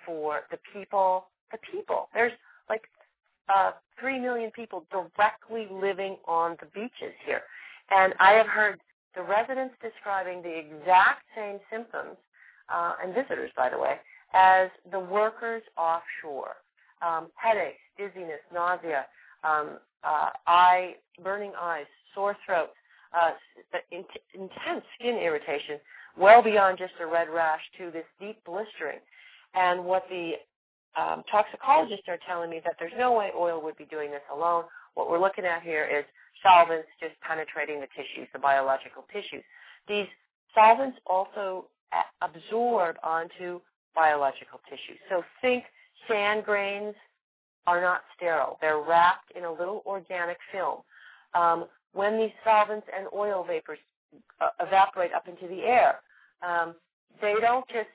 for the people, the people. There's like uh, three million people directly living on the beaches here. And I have heard the residents describing the exact same symptoms, uh, and visitors, by the way, as the workers offshore. Um, headaches, dizziness, nausea, um, uh, eye, burning eyes, sore throat, uh, in- intense skin irritation, well beyond just a red rash to this deep blistering. And what the um, toxicologists are telling me that there's no way oil would be doing this alone. What we're looking at here is solvents just penetrating the tissues, the biological tissues. These solvents also a- absorb onto biological tissues. So think sand grains are not sterile. They're wrapped in a little organic film. Um, when these solvents and oil vapors uh, evaporate up into the air, um, they don't just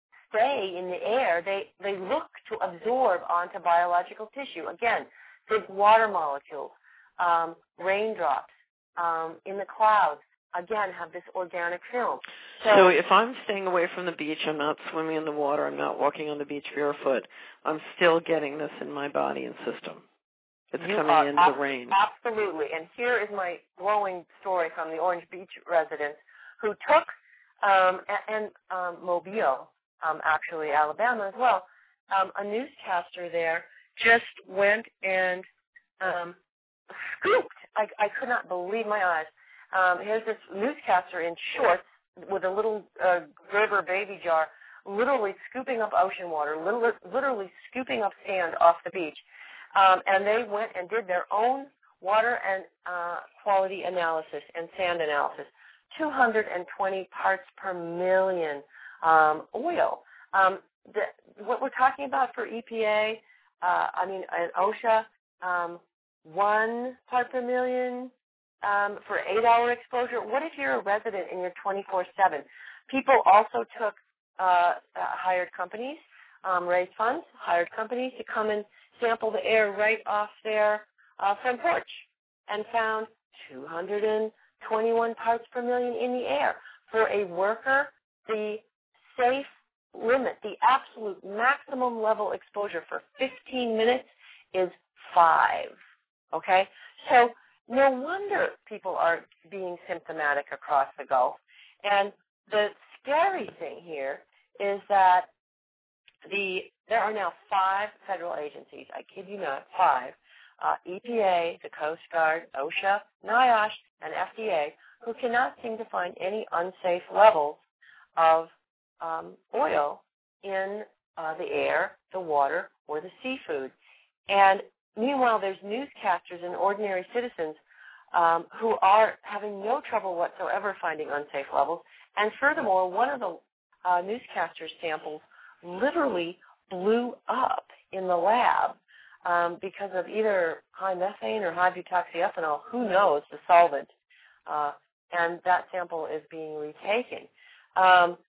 stay in the air. They, they look to absorb onto biological tissue. Again, think water molecules, um, raindrops um, in the clouds, again, have this organic film. So, so if I'm staying away from the beach, I'm not swimming in the water, I'm not walking on the beach barefoot, I'm still getting this in my body and system. It's you coming are, in ab- the rain. Absolutely. And here is my glowing story from the Orange Beach residents who took, um, and, and um, Mobile, um, actually Alabama as well, um, a newscaster there just went and um, scooped. I, I could not believe my eyes. Um, here's this newscaster in shorts with a little uh, Gerber baby jar, literally scooping up ocean water, literally, literally scooping up sand off the beach. Um, and they went and did their own water and uh, quality analysis and sand analysis, two hundred twenty parts per million um, oil. Um, the, what we're talking about for E P A, uh, I mean, and OSHA, um, one part per million um, for eight-hour exposure. What if you're a resident and you're twenty-four seven? People also took uh, uh, hired companies, um, raised funds, hired companies to come and sample the air right off their uh, front porch and found two hundred twenty-one parts per million in the air. For a worker, the safe limit, the absolute maximum level exposure for fifteen minutes is five, okay? So no wonder people are being symptomatic across the Gulf. And the scary thing here is that the there are now five federal agencies, I kid you not, five, uh, E P A, the Coast Guard, OSHA, NIOSH, and F D A, who cannot seem to find any unsafe levels of um, oil in uh, the air, the water, or the seafood. And meanwhile, there's newscasters and ordinary citizens um, who are having no trouble whatsoever finding unsafe levels. And furthermore, one of the uh, newscaster samples literally blew up in the lab um, because of either high methane or high butoxyethanol, who knows, the solvent. Uh, and that sample is being retaken. Um,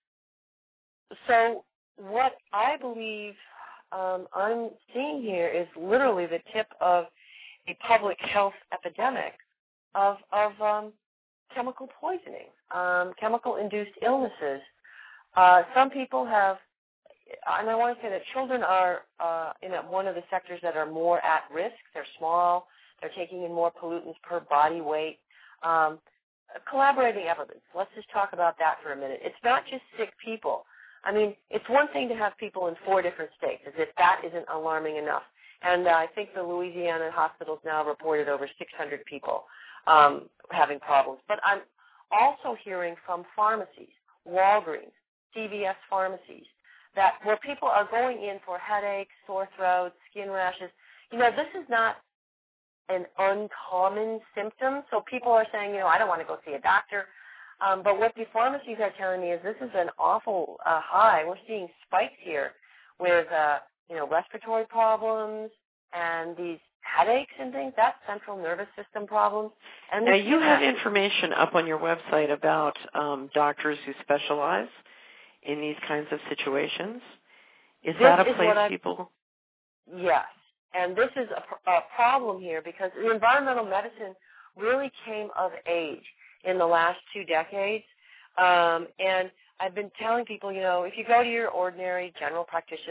so what I believe um, I'm seeing here is literally the tip of a public health epidemic of, of um, chemical poisoning, um, chemical-induced illnesses. Uh, some people have, and I want to say that children are uh, in a, one of the sectors that are more at risk. They're small. They're taking in more pollutants per body weight. Um, collaborating evidence. Let's just talk about that for a minute. It's not just sick people. I mean, it's one thing to have people in four different states, as if that isn't alarming enough. And uh, I think the Louisiana hospitals now reported over six hundred people um, having problems. But I'm also hearing from pharmacies, Walgreens, C V S pharmacies, that where people are going in for headaches, sore throats, skin rashes. You know, this is not an uncommon symptom. So people are saying, you know, I don't want to go see a doctor. Um, but what the pharmacies are telling me is this is an awful uh, high. We're seeing spikes here with, uh, you know, respiratory problems and these headaches and things. That's central nervous system problems. And now you have information up on your website about um, doctors who specialize in these kinds of situations. Is this that a is place I, people? Yes. And this is a, a problem here because the environmental medicine really came of age in the last two decades. Um, and I've been telling people, you know, if you go to your ordinary general practitioner,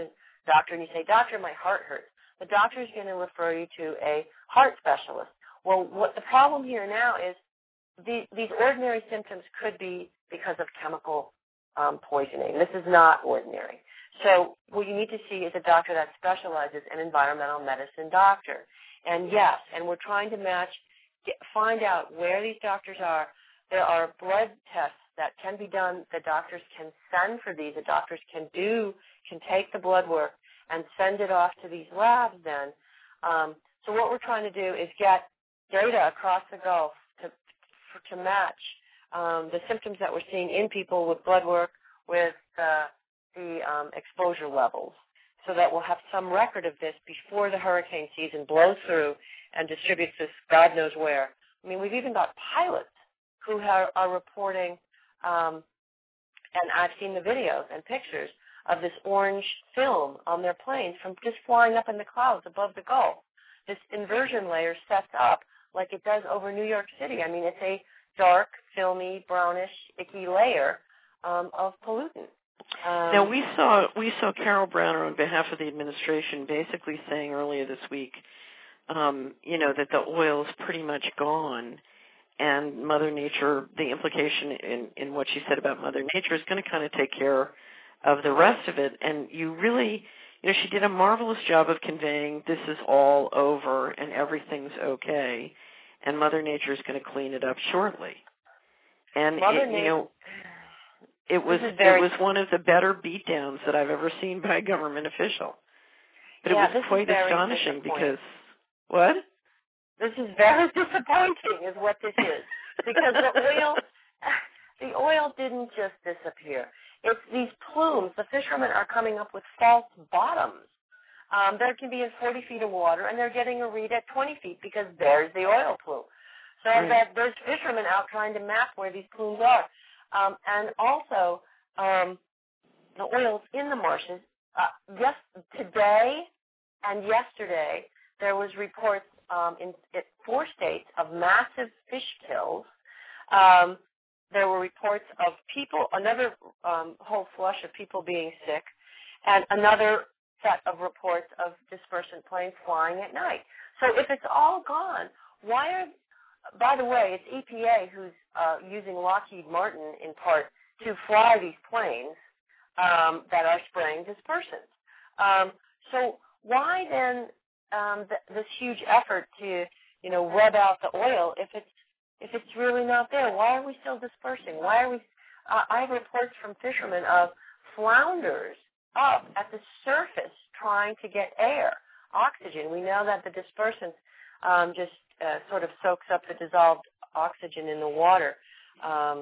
doctor and you say, doctor, my heart hurts, the doctor is going to refer you to a heart specialist. Well, what the problem here now is the, these ordinary symptoms could be because of chemical um, poisoning. This is not ordinary. So what you need to see is a doctor that specializes in environmental medicine doctor. And yes, and we're trying to match, get, find out where these doctors are. There are blood tests that can be done. The doctors can send for these. The doctors can do, can take the blood work and send it off to these labs then. Um, so what we're trying to do is get data across the Gulf to, for, to match um, the symptoms that we're seeing in people with blood work with uh, the um, exposure levels, so that we'll have some record of this before the hurricane season blows through and distributes this God knows where. I mean, we've even got pilots who are, are reporting, um, and I've seen the videos and pictures of this orange film on their planes from just flying up in the clouds above the Gulf. This inversion layer sets up like it does over New York City. I mean, it's a dark, filmy, brownish, icky layer um, of pollutant. Um, now, we saw we saw Carol Browner on behalf of the administration basically saying earlier this week, um, you know, that the oil is pretty much gone, and Mother Nature, the implication in, in what she said about Mother Nature is going to kind of take care of the rest of it. And you really, you know, she did a marvelous job of conveying this is all over and everything's okay, and Mother Nature is going to clean it up shortly. And, Mother it, Nature. you know, It was very, it was one of the better beatdowns that I've ever seen by a government official. But yeah, it was quite astonishing because what? This is very disappointing is what this is. Because the oil the oil didn't just disappear. It's these plumes. The fishermen are coming up with false bottoms. Um, there can be in forty feet of water, and they're getting a read at twenty feet because there's the oil plume. So right. that there's fishermen out trying to map where these plumes are. Um, and also, um, the oils in the marshes. Uh, yes, today and yesterday, there was reports um, in, in four states of massive fish kills. Um, there were reports of people, another um, whole flush of people being sick, and another set of reports of dispersant planes flying at night. So if it's all gone, why are By the way, it's E P A who's uh, using Lockheed Martin in part to fly these planes um, that are spraying dispersants. Um, so why then um, th- this huge effort to, you know, rub out the oil if it's if it's really not there? Why are we still dispersing? Why are we? Uh, I have reports from fishermen of flounders up at the surface trying to get air, oxygen. We know that the dispersants um, just Uh, sort of soaks up the dissolved oxygen in the water. Um,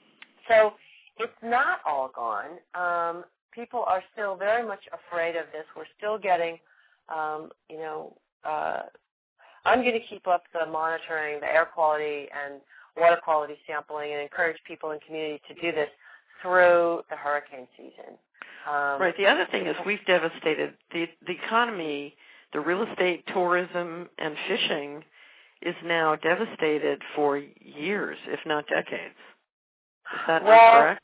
so it's not all gone. Um, people are still very much afraid of this. We're still getting, um, you know, uh, I'm going to keep up the monitoring, the air quality and water quality sampling, and encourage people in community to do this through the hurricane season. Um, right. The other thing is we've devastated the, the economy, the real estate, tourism, and fishing is now devastated for years, if not decades. Is that well, not correct?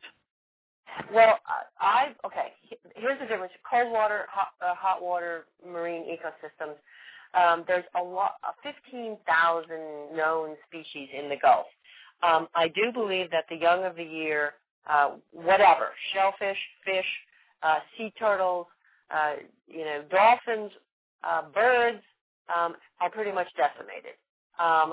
Well, I, okay, here's the difference. Cold water, hot, uh, hot water, marine ecosystems. Um, there's a lot, uh, fifteen thousand known species in the Gulf. Um, I do believe that the young of the year, uh, whatever, shellfish, fish, uh, sea turtles, uh, you know, dolphins, uh, birds, um, are pretty much decimated. Um,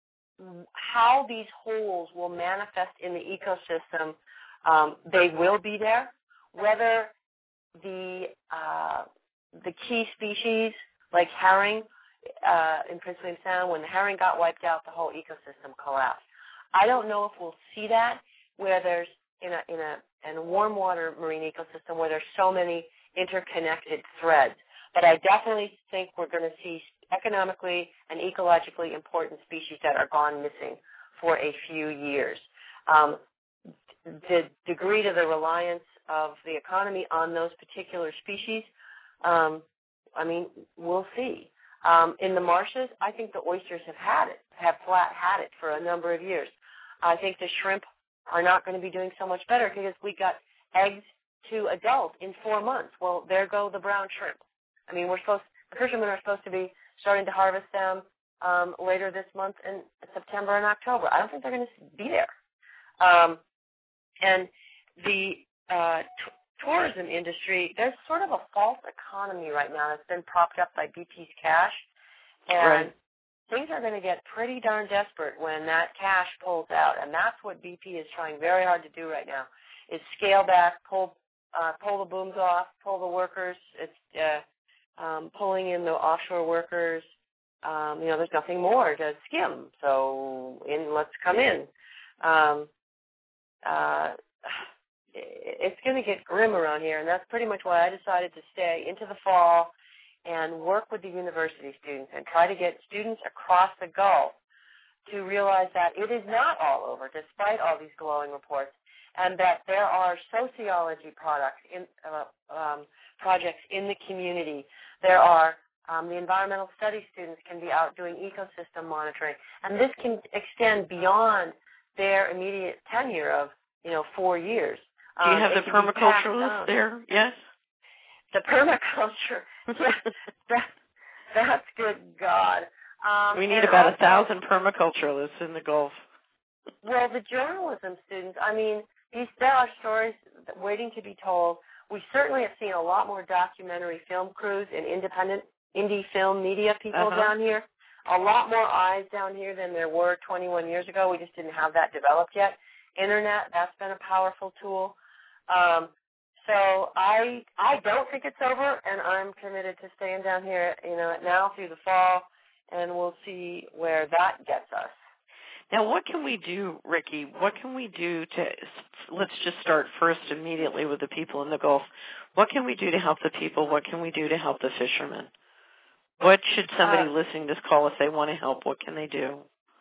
how these holes will manifest in the ecosystem, um, they will be there. Whether the uh, the key species like herring uh, in Prince William Sound, when the herring got wiped out, the whole ecosystem collapsed. I don't know if we'll see that where there's in a in a in a warm water marine ecosystem where there's so many interconnected threads. But I definitely think we're going to see economically and ecologically important species that are gone missing for a few years. Um, the degree to the reliance of the economy on those particular species, um, I mean, we'll see. Um, in the marshes, I think the oysters have had it, have flat had it for a number of years. I think the shrimp are not going to be doing so much better because we got eggs to adult in four months. Well, there go the brown shrimp. I mean, we're supposed, the fishermen are supposed to be starting to harvest them um, later this month in September and October. I don't think they're going to be there. Um, and the uh, t- tourism industry, there's sort of a false economy right now that's been propped up by B P's cash. And right. things are going to get pretty darn desperate when that cash pulls out. And that's what B P is trying very hard to do right now, is scale back, pull uh, pull the booms off, pull the workers. It's uh, um, pulling in the offshore workers. Um, you know, there's nothing more to skim. So in, let's come in. Um, uh, it's going to get grim around here, and that's pretty much why I decided to stay into the fall and work with the university students and try to get students across the Gulf to realize that it is not all over, despite all these glowing reports, and that there are sociology products in, uh, um, projects in the community. There are um, the environmental studies students can be out doing ecosystem monitoring, and this can extend beyond their immediate tenure of, you know, four years. Do you um, have the permaculturalists there? Yes. The permaculture. that, that's good God. Um, we need about also, a thousand permaculturalists in the Gulf. Well, the journalism students, I mean, these, there are stories waiting to be told. We certainly have seen a lot more documentary film crews and independent indie film media people uh-huh. down here. A lot more eyes down here than there were twenty-one years ago. We just didn't have that developed yet. Internet, that's been a powerful tool. Um, so I I don't think it's over, and I'm committed to staying down here, you know, now through the fall, and we'll see where that gets us. Now, what can we do, Ricky? What can we do to, let's just start first immediately with the people in the Gulf. What can we do to help the people? What can we do to help the fishermen? What should somebody uh, listening to this call, if they want to help, what can they do?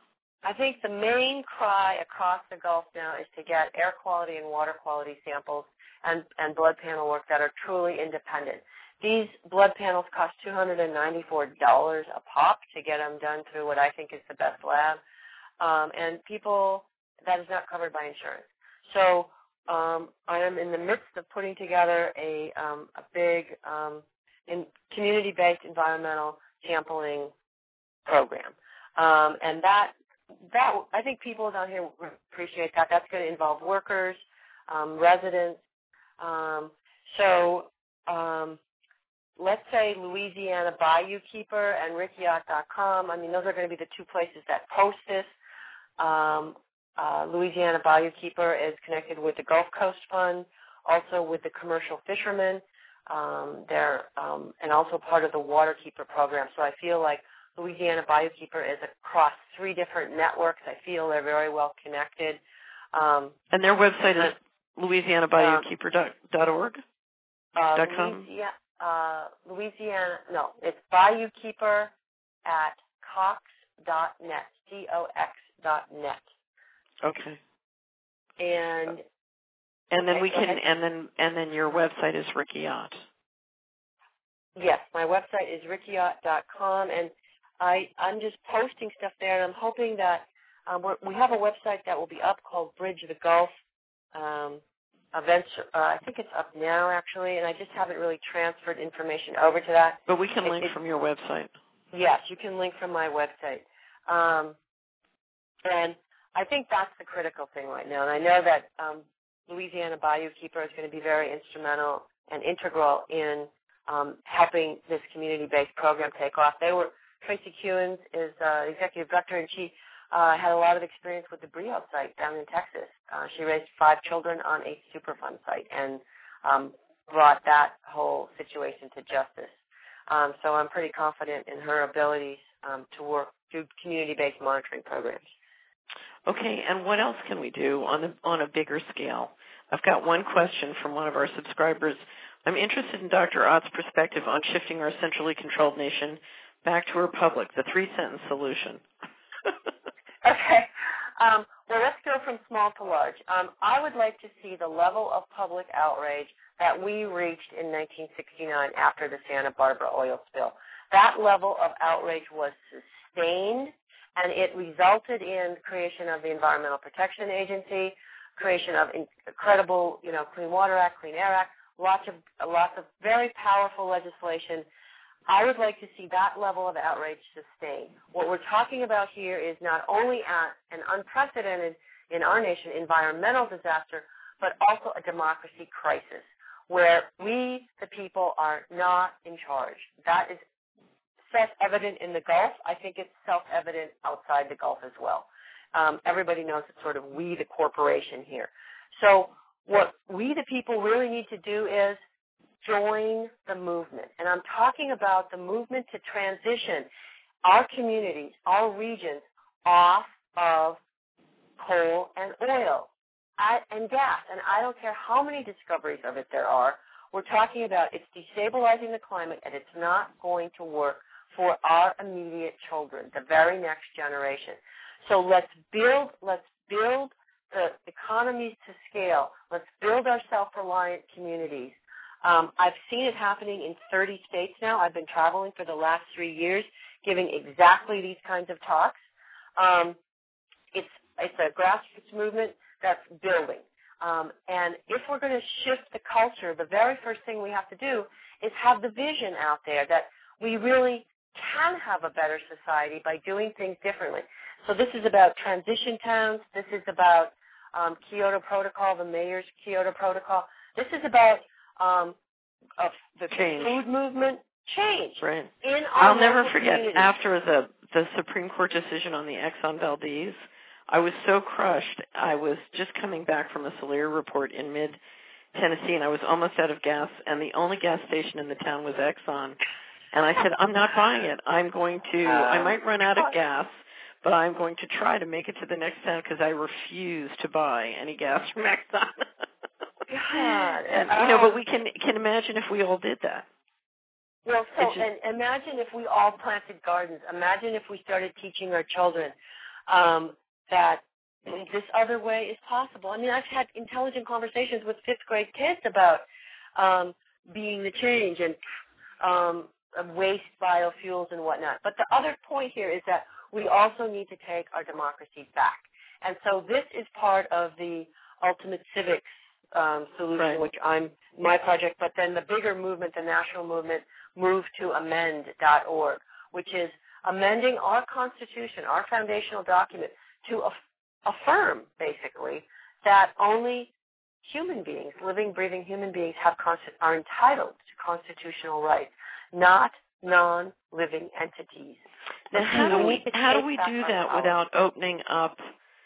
I think the main cry across the Gulf now is to get air quality and water quality samples and, and blood panel work that are truly independent. These blood panels cost two hundred ninety-four dollars a pop to get them done through what I think is the best lab. Um, and people, that is not covered by insurance. So um, I am in the midst of putting together a, um, a big um, in community-based environmental sampling program. Um, and that That I think people down here appreciate that. That's going to involve workers, um, residents. Um, so um, let's say Louisiana Bayou Keeper and rick yacht dot com. I mean, those are going to be the two places that post this. Um, uh, Louisiana Bayou Keeper is connected with the Gulf Coast Fund, also with the commercial fishermen. Um, they're um, and also part of the Waterkeeper program. So I feel like Louisiana Bayou Keeper is across three different networks. I feel they're very well connected. Um, and their website is louisiana bayou keeper dot org? Uh, dot com? Louisiana, uh, Louisiana, no, it's Bayou Keeper at cox dot net, C O X dot net. Okay. And and then okay, we can, ahead. and then and then your website is Ricky Yacht. Yes, my website is rick yacht dot com, and I, I'm just posting stuff there, and I'm hoping that um, we're, we have a website that will be up called Bridge of the Gulf. Um, events, uh, I think it's up now, actually, and I just haven't really transferred information over to that. But we can it, link it, from your website. Yes, you can link from my website. Um, and I think that's the critical thing right now. And I know that um, Louisiana Bayou Keeper is going to be very instrumental and integral in um, helping this community-based program take off. They were Tracy Kewins is uh, executive director, and she uh, had a lot of experience with the Brio site down in Texas. Uh, she raised five children on a Superfund site and um, brought that whole situation to justice. Um, so I'm pretty confident in her abilities um, to work through community-based monitoring programs. Okay, and what else can we do on a, on a bigger scale? I've got one question from one of our subscribers. I'm interested in Doctor Ott's perspective on shifting our centrally controlled nation back to a republic, the three-sentence solution. Okay. Um, well, let's go from small to large. Um, I would like to see the level of public outrage that we reached in nineteen sixty-nine after the Santa Barbara oil spill. That level of outrage was sustained, and it resulted in creation of the Environmental Protection Agency, creation of incredible, you know, Clean Water Act, Clean Air Act, lots of lots of very powerful legislation. I would like to see that level of outrage sustained. What we're talking about here is not only an unprecedented in our nation environmental disaster, but also a democracy crisis where we, the people, are not in charge. That is self-evident in the Gulf. I think it's self-evident outside the Gulf as well. Um, everybody knows it's sort of we, the corporation here. So what we, the people, really need to do is join the movement. And I'm talking about the movement to transition our communities, our regions, off of coal and oil and gas. And I don't care how many discoveries of it there are. We're talking about it's destabilizing the climate, and it's not going to work for our immediate children, the very next generation. So let's build, let's build the economies to scale. Let's build our self-reliant communities. Um, I've seen it happening in thirty states now. I've been traveling for the last three years, giving exactly these kinds of talks. Um, it's it's a grassroots movement that's building. Um, and if we're going to shift the culture, the very first thing we have to do is have the vision out there that we really can have a better society by doing things differently. So this is about transition towns. This is about um, Kyoto Protocol, the mayor's Kyoto Protocol. This is about um, uh, the change. food movement change. Right. In our I'll never local forget, communities. after the, the Supreme Court decision on the Exxon Valdez, I was so crushed. I was just coming back from a Soler report in mid-Tennessee, and I was almost out of gas, and the only gas station in the town was Exxon. And I said, I'm not buying it. I'm going to, I might run out of gas, but I'm going to try to make it to the next town because I refuse to buy any gas from Exxon. God. And, you know, but we can can imagine if we all did that. Well, so just, and imagine if we all planted gardens. Imagine if we started teaching our children um, that this other way is possible. I mean, I've had intelligent conversations with fifth grade kids about um, being the change and um, waste biofuels and whatnot. But the other point here is that we also need to take our democracy back. And so this is part of the Ultimate Civics um, solution, right. which I'm my project, but then the bigger movement, the national movement, move to amend dot org, which is amending our Constitution, our foundational document, to aff- affirm, basically, that only human beings, living, breathing human beings, have consti- are entitled to constitutional rights, not non-living entities. Now, how do we, how do we back do our that power. without opening up,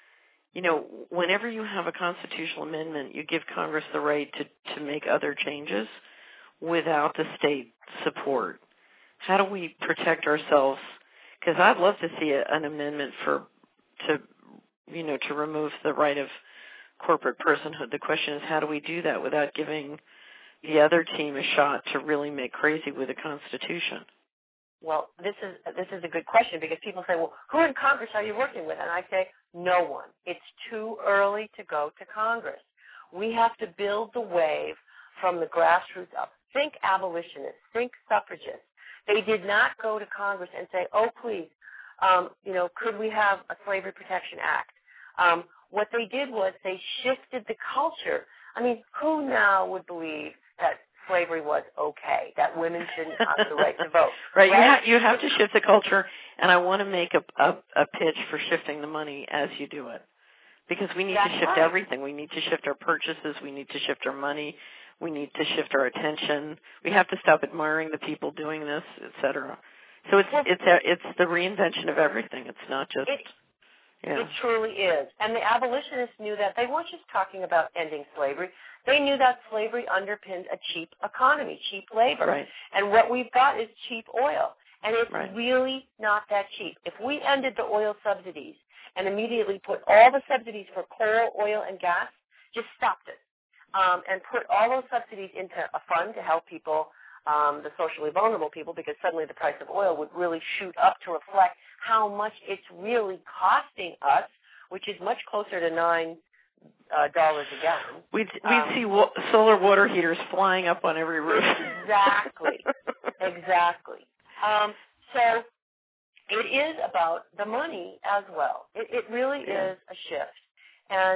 you know, whenever you have a constitutional amendment, you give Congress the right to, to make other changes without the state support. How do we protect ourselves? Because I'd love to see a, an amendment for, to, you know, to remove the right of corporate personhood. The question is, how do we do that without giving the other team a shot to really make crazy with the Constitution? Well, this is this is a good question because people say, well, who in Congress are you working with? And I say, no one. It's too early to go to Congress. We have to build the wave from the grassroots up. Think abolitionists. Think suffragists. They did not go to Congress and say, oh, please, um, you know, could we have a Slavery Protection Act? Um, what they did was they shifted the culture. I mean, who now would believe that slavery was okay, that women shouldn't have the right to vote? Right. right? You, have, you have to shift the culture, and I want to make a, a, a pitch for shifting the money as you do it. Because we need That's to shift right. everything. We need to shift our purchases. We need to shift our money. We need to shift our attention. We have to stop admiring the people doing this, et cetera. So it's it's a, it's the reinvention of everything. It's not just. It, yeah. it truly is. And the abolitionists knew that. They weren't just talking about ending slavery. They knew that slavery underpinned a cheap economy, cheap labor. Right. And what we've got is cheap oil. And it's right. really not that cheap. If we ended the oil subsidies and immediately put all the subsidies for coal, oil, and gas, just stopped it, um, and put all those subsidies into a fund to help people, um, the socially vulnerable people, because suddenly the price of oil would really shoot up to reflect how much it's really costing us, which is much closer to nine uh, dollars a gallon. We'd, we'd um, see wa- solar water heaters flying up on every roof. Exactly. exactly. Um, so it is about the money as well. It, it really yeah. is a shift. And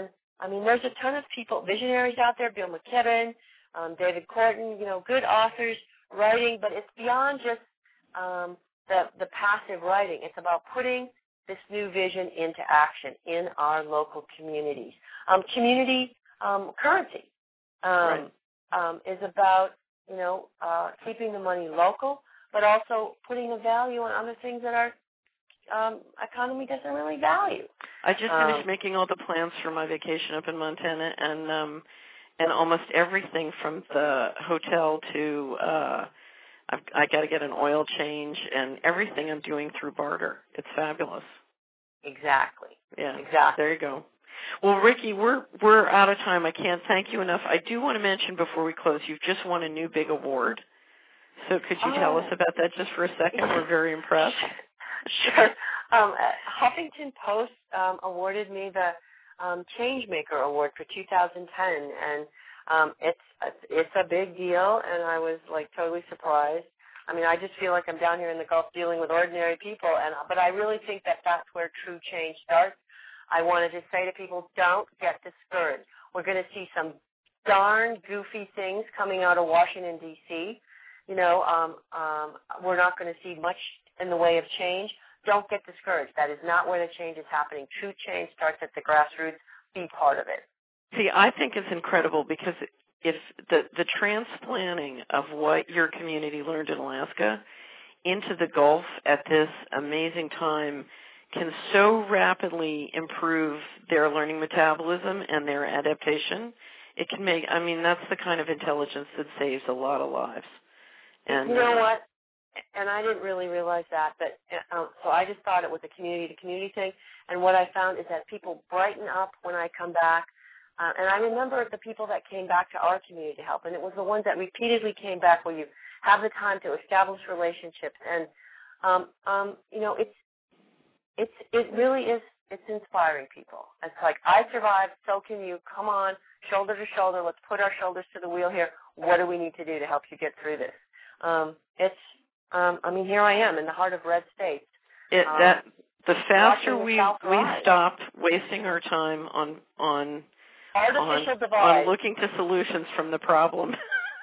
I mean, there's a ton of people, visionaries out there, Bill McKibben, um, David Corton, you know, good authors writing, but it's beyond just um, the, the passive writing. It's about putting this new vision into action in our local communities. Um, community um, currency um, right. um, is about, you know, uh, keeping the money local, but also putting a value on other things that our um, economy doesn't really value. I just finished um, making all the plans for my vacation up in Montana, and um, and almost everything from the hotel to uh, I've, I got to get an oil change, and everything I'm doing through barter. It's fabulous. Exactly. Yeah. Exactly. There you go. Well, Ricky, we're we're out of time. I can't thank you enough. I do want to mention before we close, you've just won a new big award. So could you oh. tell us about that just for a second? We're very impressed. Sure. Um, Huffington Post um, awarded me the um, Changemaker Award for two thousand ten, and um, it's it's a big deal, and I was like totally surprised. I mean, I just feel like I'm down here in the Gulf dealing with ordinary people, and but I really think that that's where true change starts. I wanted to say to people, don't get discouraged. We're going to see some darn goofy things coming out of Washington, D C You know, um, um, we're not going to see much in the way of change. Don't get discouraged. That is not where the change is happening. True change starts at the grassroots. Be part of it. See, I think it's incredible because if the, the transplanting of what your community learned in Alaska into the Gulf at this amazing time can so rapidly improve their learning metabolism and their adaptation. It can make, I mean, that's the kind of intelligence that saves a lot of lives. And you know what? And I didn't really realize that, but uh, so I just thought it was a community-to-community thing. And what I found is that people brighten up when I come back. Uh, and I remember the people that came back to our community to help, and it was the ones that repeatedly came back where you have the time to establish relationships. And, um, um, you know, it's, it's, it really is, it's inspiring people. It's like, I survived, so can you. Come on, shoulder to shoulder. Let's put our shoulders to the wheel here. What do we need to do to help you get through this? Um, it's, um, I mean, here I am in the heart of red states. It, um, that the faster the we we stop wasting our time on on artificial on, divide. on looking to solutions from the problem,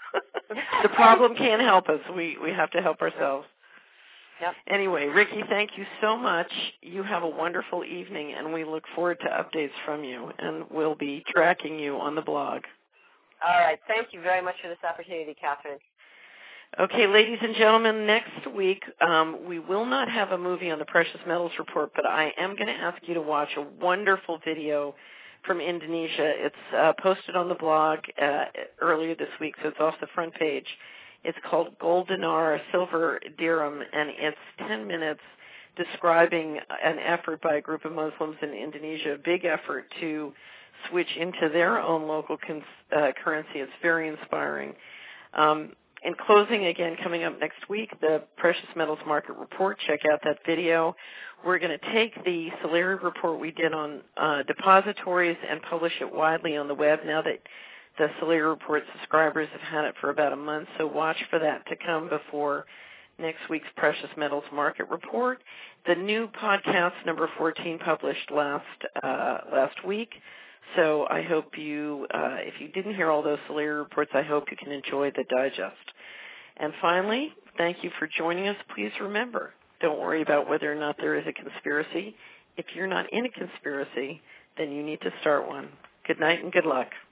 the problem can't help us. We we have to help ourselves. Yep. Anyway, Ricky, thank you so much. You have a wonderful evening, and we look forward to updates from you, and we'll be tracking you on the blog. All right. Thank you very much for this opportunity, Catherine. Okay, ladies and gentlemen, next week um, we will not have a movie on the Precious Metals Report, but I am going to ask you to watch a wonderful video from Indonesia. It's uh, posted on the blog uh, earlier this week, so it's off the front page. It's called Gold Dinar, Silver Dirham, and it's ten minutes describing an effort by a group of Muslims in Indonesia, a big effort to switch into their own local cons- uh, currency. It's very inspiring. Um, In closing, again, coming up next week, the Precious Metals Market Report. Check out that video. We're going to take the Solari report we did on uh, depositories and publish it widely on the web now that the Solari report subscribers have had it for about a month. So watch for that to come before next week's Precious Metals Market Report. The new podcast, number fourteen, published last uh, last week. So I hope you, uh, if you didn't hear all those Solari reports, I hope you can enjoy the digest. And finally, thank you for joining us. Please remember, don't worry about whether or not there is a conspiracy. If you're not in a conspiracy, then you need to start one. Good night and good luck.